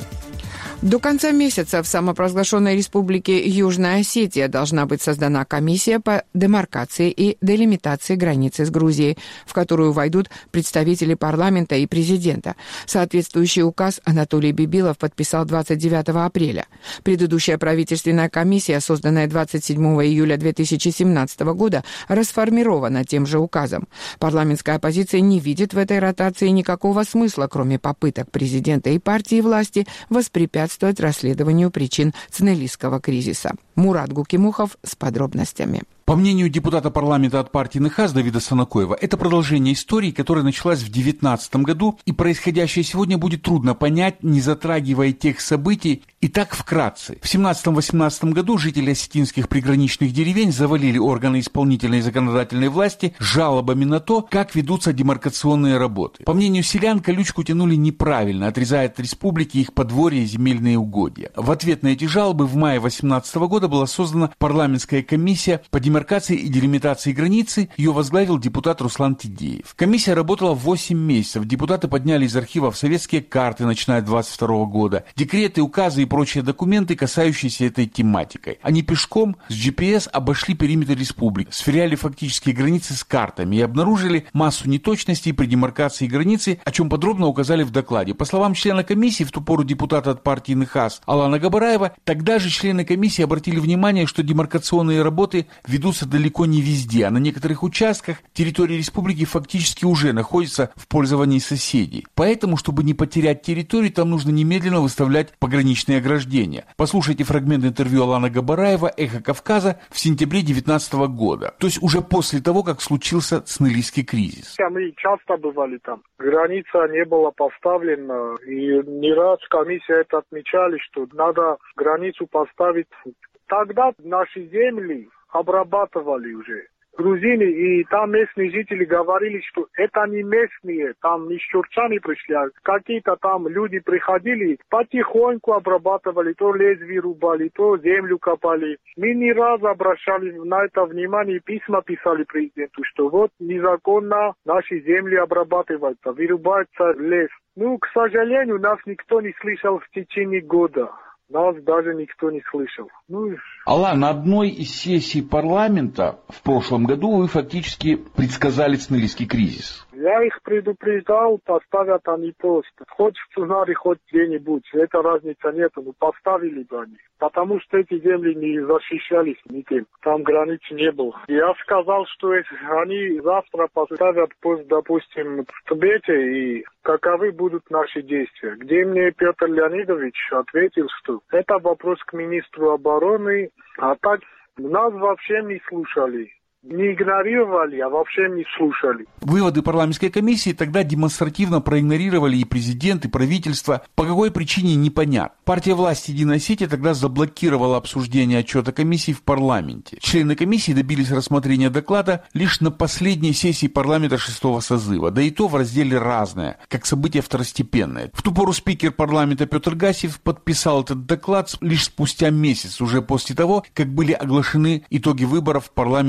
До конца месяца в самопровозглашенной республике Южная Осетия должна быть создана комиссия по демаркации и делимитации границы с Грузией, в которую войдут представители парламента и президента. Соответствующий указ Анатолий Бибилов подписал двадцать девятого апреля. Предыдущая правительственная комиссия, созданная двадцать седьмого июля две тысячи семнадцатого года, расформирована тем же указом. Парламентская оппозиция не видит в этой ротации никакого смысла, кроме попыток президента и партии власти воспрепятствовать расследованию причин цнелийского кризиса. Мурат Гукимухов с подробностями. По мнению депутата парламента от партии НХАС Давида Санакоева, это продолжение истории, которая началась в две тысячи девятнадцатом году, и происходящее сегодня будет трудно понять, не затрагивая тех событий. И так вкратце. В семнадцатом-восемнадцатом году жители осетинских приграничных деревень завалили органы исполнительной и законодательной власти жалобами на то, как ведутся демаркационные работы. По мнению селян, колючку тянули неправильно, отрезая от республики их подворья и земельные угодья. В ответ на эти жалобы в мае две тысячи восемнадцатого года была создана парламентская комиссия по демаркации и делимитации границы. Ее возглавил депутат Руслан Тидеев. Комиссия работала восемь месяцев. Депутаты подняли из архивов советские карты, начиная с двадцать второго года, декреты, указы и прочие документы, касающиеся этой тематикой. Они пешком с джи пи эс обошли периметр республики, сверяли фактические границы с картами и обнаружили массу неточностей при демаркации границы, о чем подробно указали в докладе. По словам члена комиссии, в ту пору депутата от партии НХАС Алана Габараева, тогда же члены комиссии обратили внимание, что демаркационные работы ведутся далеко не везде, а на некоторых участках территория республики фактически уже находится в пользовании соседей. Поэтому, чтобы не потерять территорию, там нужно немедленно выставлять пограничные ограждения. Послушайте фрагмент интервью Алана Габараева «Эхо Кавказа» в сентябре две тысячи девятнадцатого года, то есть уже после того, как случился цнелийский кризис. Мы часто бывали там. Граница не была поставлена, и не раз комиссия это отмечали, что надо границу поставить. Тогда наши земли обрабатывали уже грузины, и там местные жители говорили, что это не местные, там не чурчане пришли, а какие-то там люди приходили, потихоньку обрабатывали, то лезвие рубали, то землю копали. Мы не раз обращали на это внимание, письма писали президенту, что вот незаконно наши земли обрабатываются, вырубается лес. Ну, к сожалению, нас никто не слышал в течение года. Нас даже никто не слышал. Ну... Алан, на одной из сессий парламента в прошлом году вы фактически предсказали цнелийский кризис. Я их предупреждал, поставят они пост. Хоть в сценарий, хоть где-нибудь. Это разницы нет, но поставили бы они. Потому что эти земли не защищались никем. Там границ не было. Я сказал, что они завтра поставят пост, допустим, в Тбете, и каковы будут наши действия. Где мне Петр Леонидович ответил, что это вопрос к министру обороны, а так нас вообще не слушали. Не игнорировали, а вообще не слушали. Выводы парламентской комиссии тогда демонстративно проигнорировали и президент, и правительство. По какой причине, непонятно. Партия власти «Единая Осетия» тогда заблокировала обсуждение отчета комиссии в парламенте. Члены комиссии добились рассмотрения доклада лишь на последней сессии парламента шестого созыва, да и то в разделе «Разное», как событие второстепенное. В ту пору спикер парламента Петр Гасев подписал этот доклад лишь спустя месяц, уже после того, как были оглашены итоги выборов в парламент с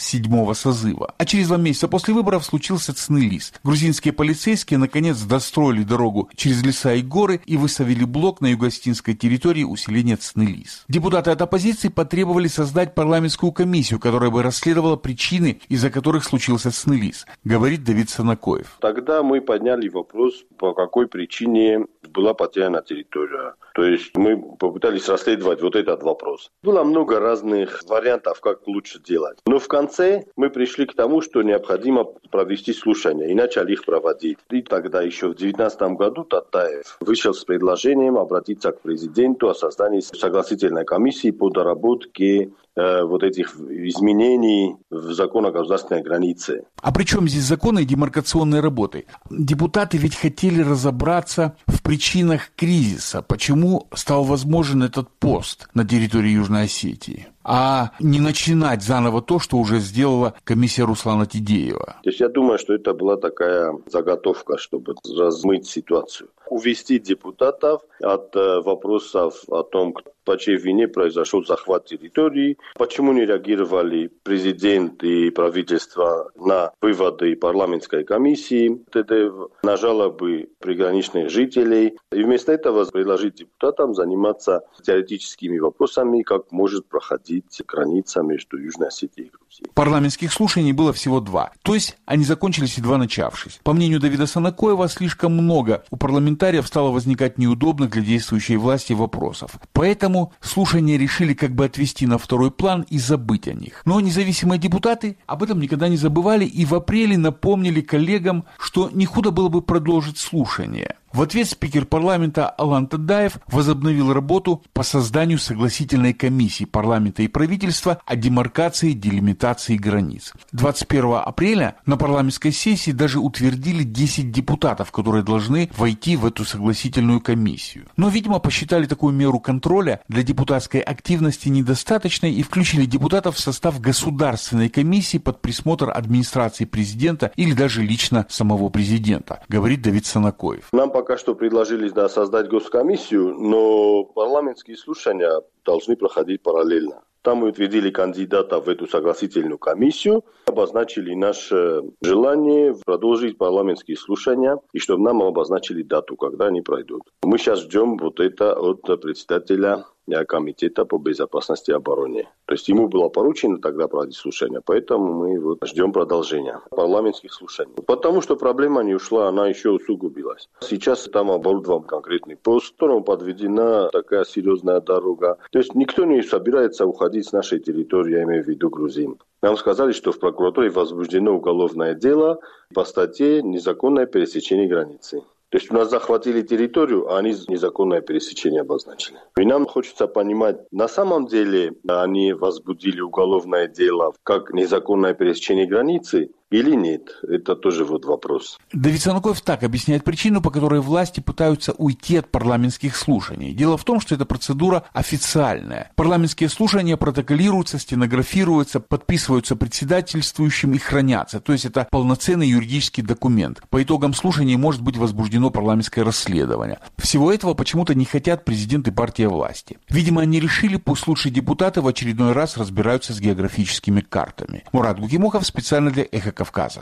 седьмого созыва. А через два месяца после выборов случился Цнылис. Грузинские полицейские наконец достроили дорогу через леса и горы и выставили блок на юго-остинской территории усиления Цнылис. Депутаты от оппозиции потребовали создать парламентскую комиссию, которая бы расследовала причины, из-за которых случился Цнылис, говорит Давид Санакоев. Тогда мы подняли вопрос, по какой причине была потеряна территория. То есть мы попытались расследовать вот этот вопрос. Было много разных вариантов, как лучше делать. Но в конце мы пришли к тому, что необходимо провести слушания и начали их проводить. И тогда еще в две тысячи девятнадцатом году Татаев вышел с предложением обратиться к президенту о создании согласительной комиссии по доработке э, вот этих изменений в закон о государственной границе. А при чем здесь законы и демаркационные работы? Депутаты ведь хотели разобраться в причинах кризиса. Почему стал возможен этот пост на территории Южной Осетии? А не начинать заново то, что уже сделала комиссия Руслана Тидеева. То есть я думаю, что это была такая заготовка, чтобы размыть ситуацию. Увести депутатов от э, вопросов о том, по чьей вине произошел захват территории, почему не реагировали президент и правительство на выводы парламентской комиссии, на жалобы приграничных жителей. И вместо этого предложить депутатам заниматься теоретическими вопросами, как может проходить граница между Южной Осетией и Грузией. Парламентских слушаний было всего два. То есть они закончились, едва начавшись. По мнению Давида Санакоева, слишком много у парламентариев стало возникать неудобных для действующей власти вопросов. Поэтому слушания решили как бы отвести на второй план и забыть о них. Но независимые депутаты об этом никогда не забывали и в апреле напомнили коллегам, что не худо было бы продолжить слушания. В ответ спикер парламента Алан Тадаев возобновил работу по созданию согласительной комиссии парламента и правительства о демаркации и делимитации границ. двадцать первого апреля на парламентской сессии даже утвердили десять депутатов, которые должны войти в эту согласительную комиссию. Но, видимо, посчитали такую меру контроля для депутатской активности недостаточной и включили депутатов в состав государственной комиссии под присмотр администрации президента или даже лично самого президента, говорит Давид Санакоев. Нам пока что предложили да, создать госкомиссию, но парламентские слушания должны проходить параллельно. Там мы утвердили кандидата в эту согласительную комиссию, обозначили наше желание продолжить парламентские слушания и чтобы нам обозначили дату, когда они пройдут. Мы сейчас ждем вот это от председателя комитета по безопасности и обороне. То есть ему было поручено тогда проводить слушания, поэтому мы вот ждем продолжения парламентских слушаний. Потому что проблема не ушла, она еще усугубилась. Сейчас там оборудован конкретный пост, в котором подведена такая серьезная дорога. То есть никто не собирается уходить с нашей территории, я имею в виду грузин. Нам сказали, что в прокуратуре возбуждено уголовное дело по статье «Незаконное пересечение границы». То есть у нас захватили территорию, а они незаконное пересечение обозначили. И нам хочется понимать, на самом деле они возбудили уголовное дело как незаконное пересечение границы или нет? Это тоже вот вопрос. Давид Санакоев так объясняет причину, по которой власти пытаются уйти от парламентских слушаний. Дело в том, что эта процедура официальная. Парламентские слушания протоколируются, стенографируются, подписываются председательствующим и хранятся. То есть это полноценный юридический документ. По итогам слушаний может быть возбуждено парламентское расследование. Всего этого почему-то не хотят президент и партия власти. Видимо, они решили, пусть лучшие депутаты в очередной раз разбираются с географическими картами. Мурат Гукимухов специально для «Эхо Кавказа».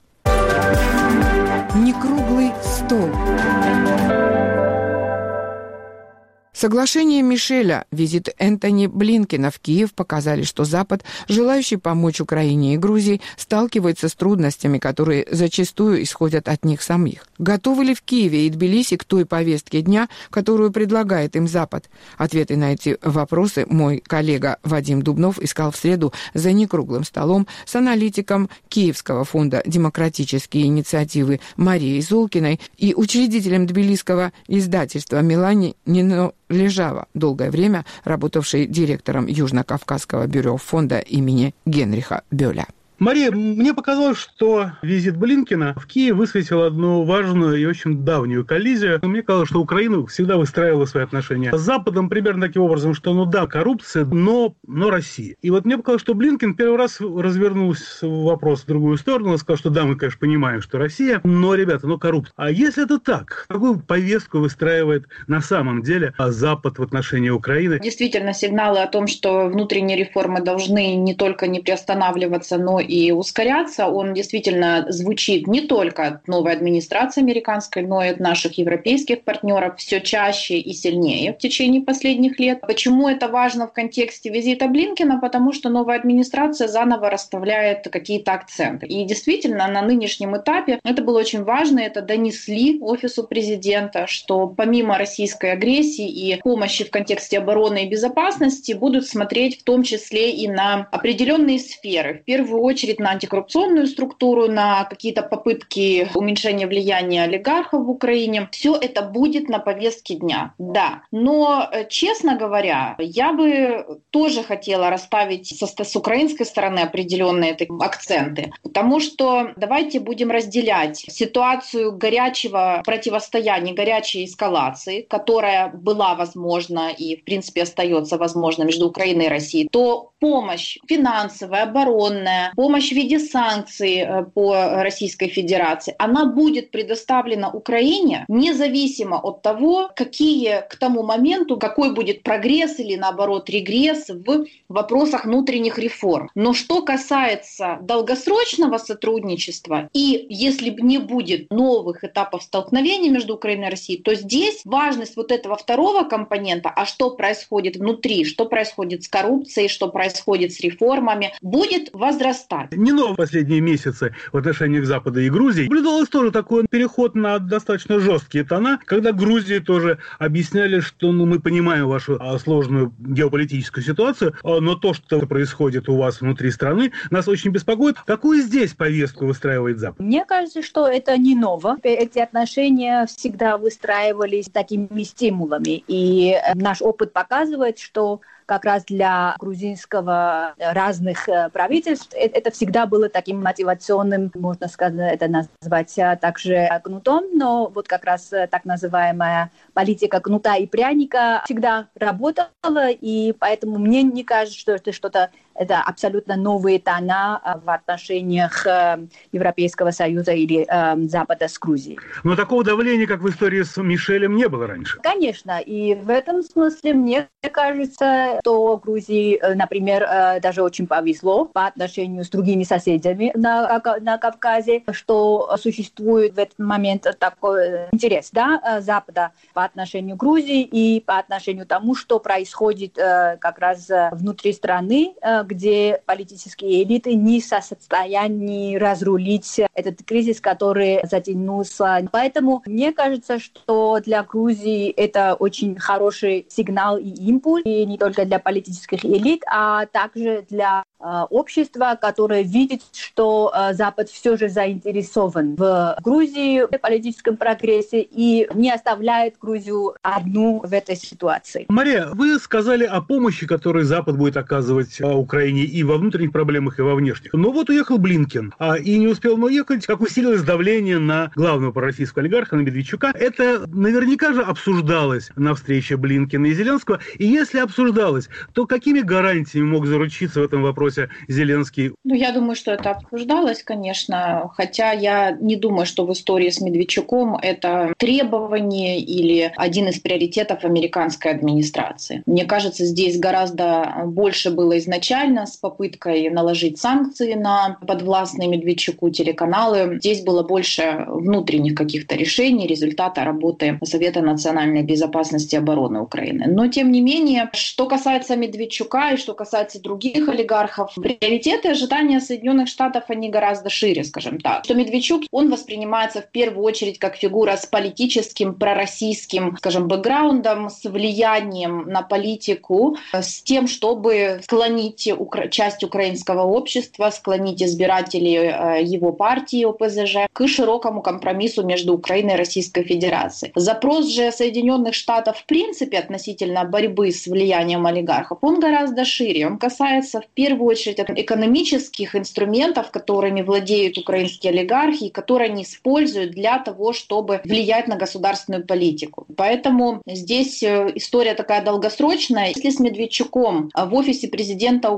Некруглый стол. Соглашение Мишеля, визит Энтони Блинкена в Киев показали, что Запад, желающий помочь Украине и Грузии, сталкивается с трудностями, которые зачастую исходят от них самих. Готовы ли в Киеве и Тбилиси к той повестке дня, которую предлагает им Запад? Ответы на эти вопросы мой коллега Вадим Дубнов искал в среду за некруглым столом с аналитиком Киевского фонда «Демократические инициативы» Марией Золкиной и учредителем тбилисского издательства Милани Нино Лежава, долгое время работавший директором Южно-Кавказского бюро фонда имени Генриха Бёля. Мария, мне показалось, что визит Блинкена в Киев высветил одну важную и очень давнюю коллизию. Мне казалось, что Украина всегда выстраивала свои отношения с Западом примерно таким образом, что ну да, коррупция, но, но Россия. И вот мне показалось, что Блинкен первый раз развернул вопрос в другую сторону. Он сказал, что да, мы, конечно, понимаем, что Россия, но, ребята, ну коррупция. А если это так, какую повестку выстраивает на самом деле Запад в отношении Украины? Действительно, сигналы о том, что внутренние реформы должны не только не приостанавливаться, но и ускоряться. Он действительно звучит не только от новой администрации американской, но и от наших европейских партнеров все чаще и сильнее в течение последних лет. Почему это важно в контексте визита Блинкена? Потому что новая администрация заново расставляет какие-то акценты. И действительно, на нынешнем этапе это было очень важно, это донесли офису президента, что помимо российской агрессии и помощи в контексте обороны и безопасности будут смотреть в том числе и на определенные сферы. В первую очередь на антикоррупционную структуру, на какие-то попытки уменьшения влияния олигархов в Украине. Все это будет на повестке дня. Да. Но, честно говоря, я бы тоже хотела расставить со, с украинской стороны определенные акценты. Потому что давайте будем разделять ситуацию горячего противостояния, горячей эскалации, которая была возможна и, в принципе, остается возможна между Украиной и Россией, то помощь финансовая, оборонная, помощь в виде санкций по Российской Федерации, она будет предоставлена Украине независимо от того, какие к тому моменту, какой будет прогресс или, наоборот, регресс в вопросах внутренних реформ. Но что касается долгосрочного сотрудничества, и если не будет новых этапов столкновений между Украиной и Россией, то здесь важность вот этого второго компонента, а что происходит внутри, что происходит с коррупцией, что происходит с реформами, будет возрастать. Не ново в последние месяцы в отношениях Запада и Грузии наблюдалось тоже такой переход на достаточно жесткие тона, когда Грузии тоже объясняли, что ну, мы понимаем вашу а, сложную геополитическую ситуацию, а, но то, что происходит у вас внутри страны, нас очень беспокоит. Какую здесь повестку выстраивает Запад? Мне кажется, что это не ново. Эти отношения всегда выстраивались такими стимулами. И наш опыт показывает, что как раз для грузинского разных правительств это всегда было таким мотивационным, можно сказать, это назвать также кнутом, но вот как раз так называемая политика кнута и пряника всегда работала, и поэтому мне не кажется, что это что-то это абсолютно новые тона в отношениях Европейского Союза или э, Запада с Грузией. Но такого давления, как в истории с Мишелем, не было раньше. Конечно, и в этом смысле мне кажется, что Грузии, например, даже очень повезло по отношению с другими соседями на, на Кавказе, что существует в этот момент такой интерес, да, Запада по отношению к Грузии и по отношению к тому, что происходит как раз внутри страны, где политические элиты не в состоянии разрулить этот кризис, который затянулся. Поэтому мне кажется, что для Грузии это очень хороший сигнал и импульс, и не только для политических элит, а также для э, общества, которое видит, что э, Запад все же заинтересован в Грузии, в политическом прогрессе и не оставляет Грузию одну в этой ситуации. Мария, вы сказали о помощи, которую Запад будет оказывать Украине и во внутренних проблемах, и во внешних. Но вот уехал Блинкен, а, и не успел он уехать, как усилилось давление на главного пророссийского олигарха, на Медведчука. Это наверняка же обсуждалось на встрече Блинкена и Зеленского. И если обсуждалось, то какими гарантиями мог заручиться в этом вопросе Зеленский? Ну, я думаю, что это обсуждалось, конечно. Хотя я не думаю, что в истории с Медведчуком это требование или один из приоритетов американской администрации. Мне кажется, здесь гораздо больше было изначально с попыткой наложить санкции на подвластные Медведчуку телеканалы. Здесь было больше внутренних каких-то решений, результата работы Совета национальной безопасности и обороны Украины. Но, тем не менее, что касается Медведчука и что касается других олигархов, приоритеты и ожидания Соединенных Штатов, они гораздо шире, скажем так. Что Медведчук, он воспринимается в первую очередь как фигура с политическим, пророссийским, скажем, бэкграундом, с влиянием на политику, с тем, чтобы склонить часть украинского общества, склонить избирателей его партии о пэ зэ жэ к широкому компромиссу между Украиной и Российской Федерацией. Запрос же Соединенных Штатов в принципе относительно борьбы с влиянием олигархов, он гораздо шире. Он касается в первую очередь экономических инструментов, которыми владеют украинские олигархи и которые они используют для того, чтобы влиять на государственную политику. Поэтому здесь история такая долгосрочная. Если с Медведчуком в офисе президента Украины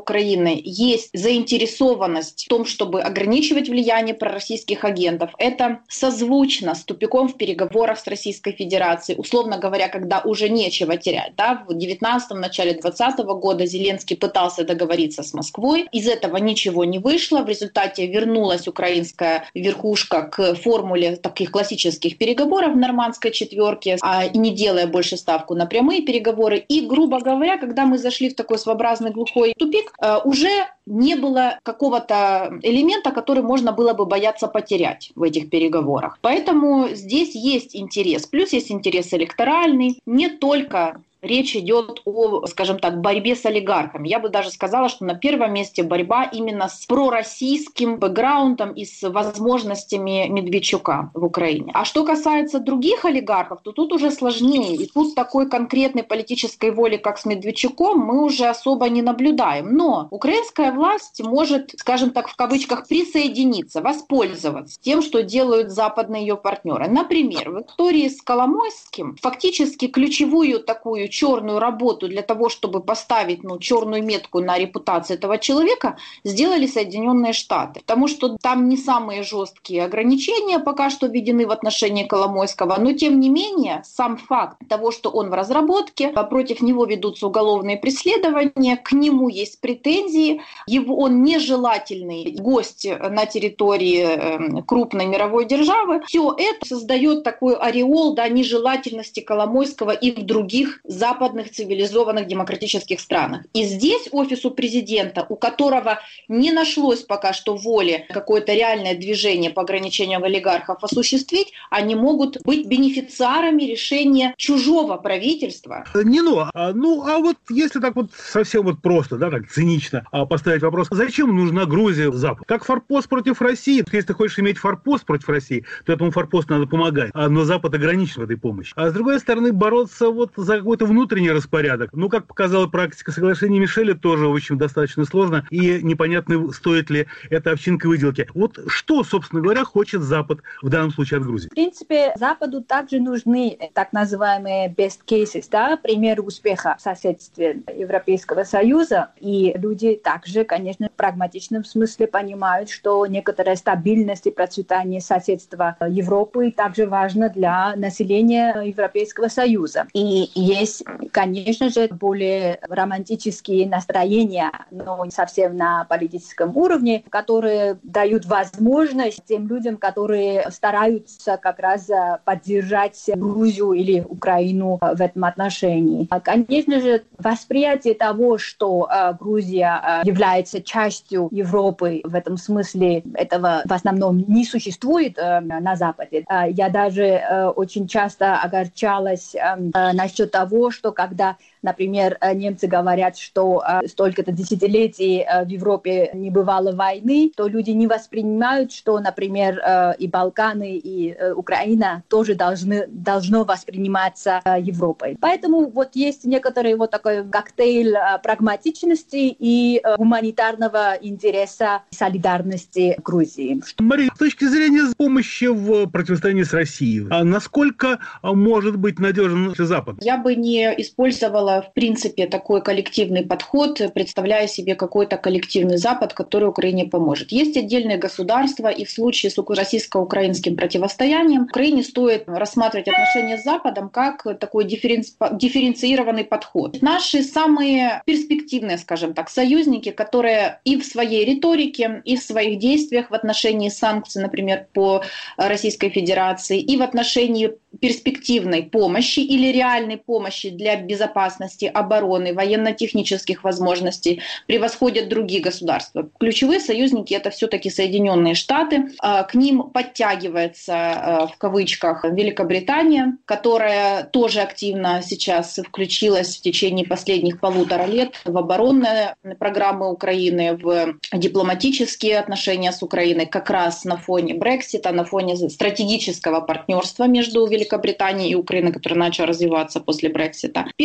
Украины есть заинтересованность в том, чтобы ограничивать влияние пророссийских агентов. Это созвучно с тупиком в переговорах с Российской Федерацией. Условно говоря, когда уже нечего терять. Да? В девятнадцатом, начале двадцатого года Зеленский пытался договориться с Москвой. Из этого ничего не вышло. В результате вернулась украинская верхушка к формуле таких классических переговоров в нормандской четверке, а не делая больше ставку на прямые переговоры. И, грубо говоря, когда мы зашли в такой своеобразный глухой тупик, уже не было какого-то элемента, который можно было бы бояться потерять в этих переговорах. Поэтому здесь есть интерес. Плюс есть интерес электоральный. Не только речь идет о, скажем так, борьбе с олигархами. Я бы даже сказала, что на первом месте борьба именно с пророссийским бэкграундом и с возможностями Медведчука в Украине. А что касается других олигархов, то тут уже сложнее. И тут такой конкретной политической воли, как с Медведчуком, мы уже особо не наблюдаем. Но украинская власть может, скажем так, в кавычках, присоединиться, воспользоваться тем, что делают западные ее партнеры. Например, в истории с Коломойским фактически ключевую такую черную работу для того, чтобы поставить ну, черную метку на репутацию этого человека, сделали Соединенные Штаты. Потому что там не самые жесткие ограничения пока что введены в отношении Коломойского, но тем не менее сам факт того, что он в разработке, против него ведутся уголовные преследования, к нему есть претензии, его, он нежелательный гость на территории крупной мировой державы, все это создает такой ореол да, нежелательности Коломойского и в других западных цивилизованных демократических странах. И здесь офису президента, у которого не нашлось пока что воли какое-то реальное движение по ограничению олигархов осуществить, они могут быть бенефициарами решения чужого правительства. Не ну, а, ну, а вот если так вот совсем вот просто, да, так цинично а, поставить вопрос, зачем нужна Грузия Запад? Как форпост против России? Если ты хочешь иметь форпост против России, то этому форпосту надо помогать, а, но Запад ограничен в этой помощи. А с другой стороны, бороться вот за какой-то внутренний распорядок. Ну, как показала практика соглашения Мишеля, тоже, в общем, достаточно сложно, и непонятно, стоит ли это овчинка выделки. Вот что, собственно говоря, хочет Запад в данном случае от Грузии? В принципе, Западу также нужны так называемые best cases, да, примеры успеха в соседстве Европейского Союза. И люди также, конечно, в прагматичном смысле понимают, что некоторая стабильность и процветание соседства Европы также важно для населения Европейского Союза. И есть, конечно же, более романтические настроения, но не совсем на политическом уровне, которые дают возможность тем людям, которые стараются как раз поддержать Грузию или Украину в этом отношении. Конечно же, восприятие того, что Грузия является частью Европы, в этом смысле этого в основном не существует на Западе. Я даже очень часто огорчалась насчет того, что когда, например, немцы говорят, что столько-то десятилетий в Европе не бывало войны, то люди не воспринимают, что, например, и Балканы, и Украина тоже должны, должно восприниматься Европой. Поэтому вот есть некоторый вот такой коктейль прагматичности и гуманитарного интереса и солидарности Грузии. Мария, с точки зрения помощи в противостоянии с Россией, а насколько может быть надежен Запад? Я бы не использовала, в принципе, такой коллективный подход, представляя себе какой-то коллективный Запад, который Украине поможет. Есть отдельные государства, и в случае с российско-украинским противостоянием Украине стоит рассматривать отношения с Западом как такой дифференци... дифференцированный подход. Наши самые перспективные, скажем так, союзники, которые и в своей риторике, и в своих действиях в отношении санкций, например, по Российской Федерации, и в отношении перспективной помощи или реальной помощи для безопасности, обороны, военно-технических возможностей превосходят другие государства. Ключевые союзники — это все-таки Соединенные Штаты. К ним подтягивается, в кавычках, Великобритания, которая тоже активно сейчас включилась в течение последних полутора лет в оборонные программы Украины, в дипломатические отношения с Украиной, как раз на фоне Брексита, на фоне стратегического партнерства между Великобританией и Украиной, которое начало развиваться после Брексита. В первую очередь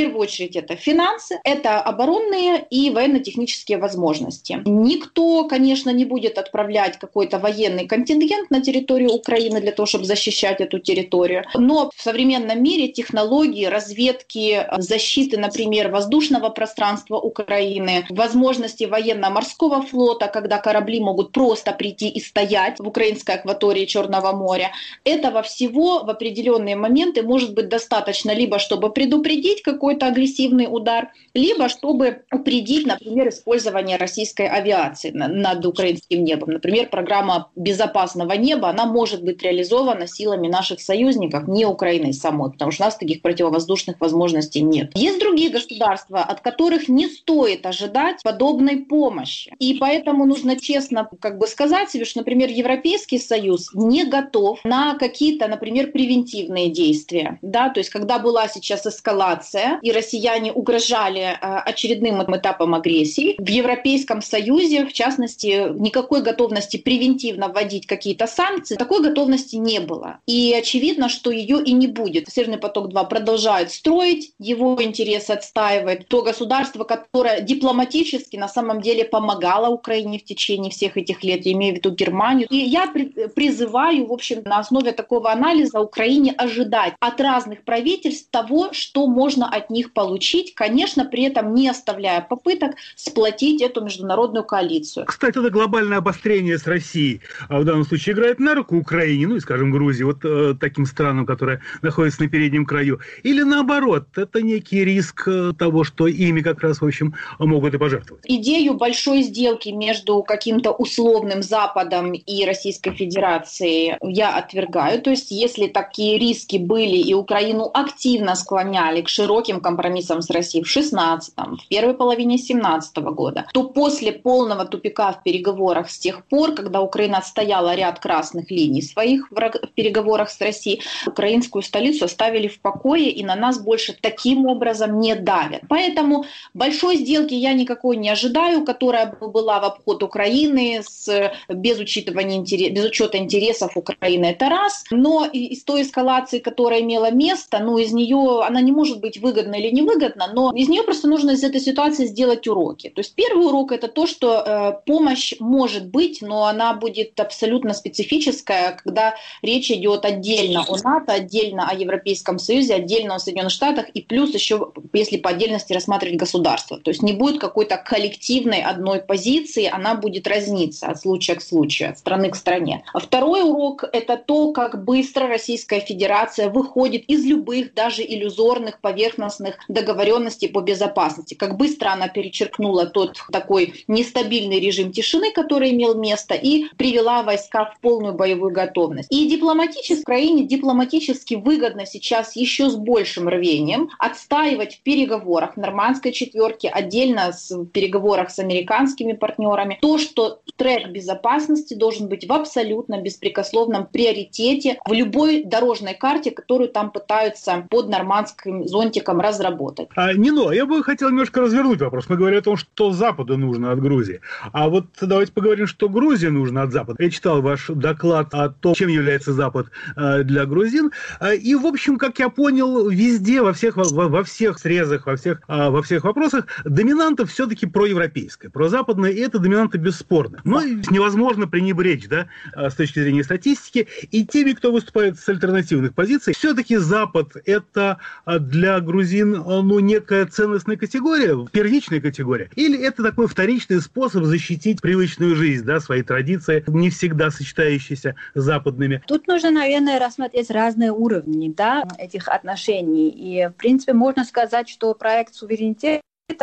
очередь это финансы, это оборонные и военно-технические возможности. Никто, конечно, не будет отправлять какой-то военный контингент на территорию Украины для того, чтобы защищать эту территорию. Но в современном мире технологии разведки, защиты, например, воздушного пространства Украины, возможности военно-морского флота, когда корабли могут просто прийти и стоять в украинской акватории Черного моря, этого всего в определенные моменты может быть достаточно либо чтобы предупредить какой-то агрессивный удар, либо чтобы упредить, например, использование российской авиации над украинским небом. Например, программа безопасного неба, она может быть реализована силами наших союзников, не Украиной самой, потому что у нас таких противовоздушных возможностей нет. Есть другие государства, от которых не стоит ожидать подобной помощи. И поэтому нужно честно как бы сказать себе, что, например, Европейский Союз не готов на какие-то, например, превентивные действия. Да? То есть, когда была сейчас эскалация, и россияне угрожали э, очередным этапом агрессии, в Европейском Союзе, в частности, никакой готовности превентивно вводить какие-то санкции, такой готовности не было. И очевидно, что ее и не будет. Северный поток-два продолжает строить, его интересы отстаивает то государство, которое дипломатически на самом деле помогало Украине в течение всех этих лет, я имею в виду Германию. И я призываю, в общем, на основе такого анализа Украине ожидать от разных правительств того, что можно от них получить, конечно, при этом не оставляя попыток сплотить эту международную коалицию. Кстати, это глобальное обострение с Россией а в данном случае играет на руку Украине, ну и, скажем, Грузии, вот э, таким странам, которые находятся на переднем краю. Или наоборот, это некий риск того, что ими как раз, в общем, могут и пожертвовать. Идею большой сделки между каким-то условным Западом и Российской Федерацией я отвергаю. То есть, если такие риски были и Украину активно склоняли к широким компромиссам с Россией в шестнадцатом, в первой половине семнадцатого года, то после полного тупика в переговорах с тех пор, когда Украина отстояла ряд красных линий своих в переговорах с Россией, украинскую столицу оставили в покое и на нас больше таким образом не давят. Поэтому большой сделки я никакой не ожидаю, которая бы была в обход Украины с, без, учитывания, без учета интересов Украины, это раз. Но из той эскалации, которая имела место, ну, из нее она не может быть выгодна или невыгодна, но из нее просто нужно из этой ситуации сделать уроки. То есть первый урок — это то, что э, помощь может быть, но она будет абсолютно специфическая, когда речь идет отдельно о НАТО, отдельно о Европейском Союзе, отдельно о Соединенных Штатах и плюс еще, если по отдельности рассматривать государство. То есть не будет какой-то коллективной одной позиции, она будет разниться от случая к случаю, от страны к стране. А второй урок — это то, как быстро Российская Федерация выходит из любых, даже иллюзорных, поверхностных договоренностей по безопасности. Как быстро она перечеркнула тот такой нестабильный режим тишины, который имел место, и привела войска в полную боевую готовность. И дипломатически Украине дипломатически выгодно сейчас еще с большим рвением отстаивать в переговорах нормандской четверки, отдельно в переговорах с американскими партнерами, то, что трек безопасности должен быть в абсолютно беспрекословном приоритете в любой дорожной карте, которую там пытаются под нормандским зонтиком разработать. А, Нино, я бы хотел немножко развернуть вопрос. Мы говорим о том, что Западу нужно от Грузии. А вот давайте поговорим, что Грузии нужно от Запада. Я читал ваш доклад о том, чем является Запад для грузин. И, в общем, как я понял, везде, во всех, во, во всех срезах, во всех, во всех вопросах доминанта все-таки проевропейская, прозападная, и это доминанта бесспорно. Но невозможно пренебречь, да, с точки зрения статистики. И теми, кто выступает с альтернативных позиций, все-таки Запад – это для грузин, ну, некая ценностная категория, первичная категория, или это такой вторичный способ защитить привычную жизнь, да, свои традиции, не всегда сочетающиеся с западными. Тут нужно, наверное, рассмотреть разные уровни, да, этих отношений. И, в принципе, можно сказать, что проект суверенитета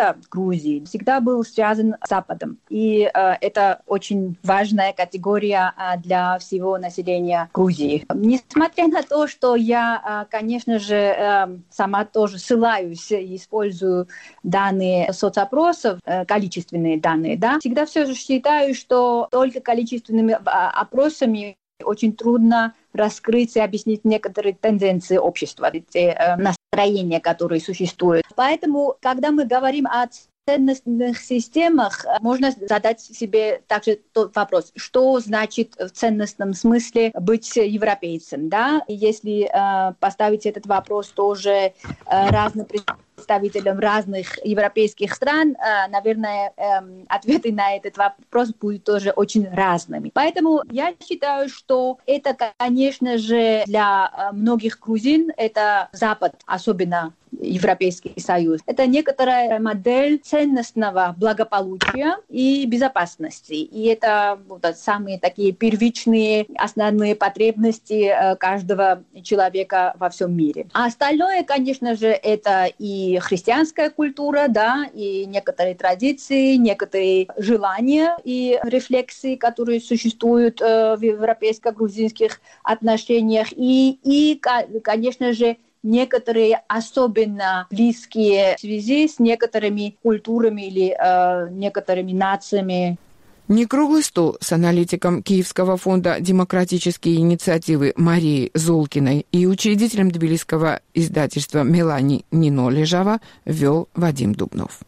Грузии всегда был связан с Западом. И э, это очень важная категория э, для всего населения Грузии. Несмотря на то, что я, э, конечно же, э, сама тоже ссылаюсь и использую данные соцопросов, э, количественные данные, да, всегда все же считаю, что только количественными э, опросами очень трудно раскрыть и объяснить некоторые тенденции общества, эти э, настроения, которые существуют. Поэтому, когда мы говорим о ценностных системах, можно задать себе также тот вопрос, что значит в ценностном смысле быть европейцем, да? И если э, поставить этот вопрос тоже э, разным представителям представителям разных европейских стран, наверное, ответы на этот вопрос будут тоже очень разными. Поэтому я считаю, что это, конечно же, для многих грузин, это Запад, особенно Европейский Союз. Это некоторая модель ценностного благополучия и безопасности. И это вот, самые такие первичные, основные потребности каждого человека во всем мире. А остальное, конечно же, это и христианская культура, да, и некоторые традиции, некоторые желания и рефлексии, которые существуют в европейско-грузинских отношениях. И, и, конечно же, некоторые особенно близкие связи с некоторыми культурами или э, некоторыми нациями. Не круглый стол с аналитиком Киевского фонда «Демократические инициативы» Марией Золкиной и учредителем тбилисского издательства «Мелани» Нино Лежава вел Вадим Дубнов.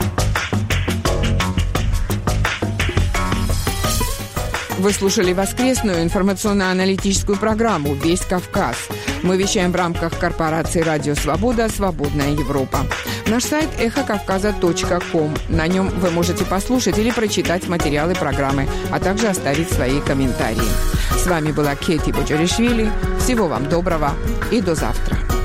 Вы слушали воскресную информационно-аналитическую программу «Весь Кавказ». Мы вещаем в рамках корпорации «Радио Свобода. Свободная Европа». Наш сайт эхо кавказа точка ком. На нем вы можете послушать или прочитать материалы программы, а также оставить свои комментарии. С вами была Кети Боджоришвили. Всего вам доброго и до завтра.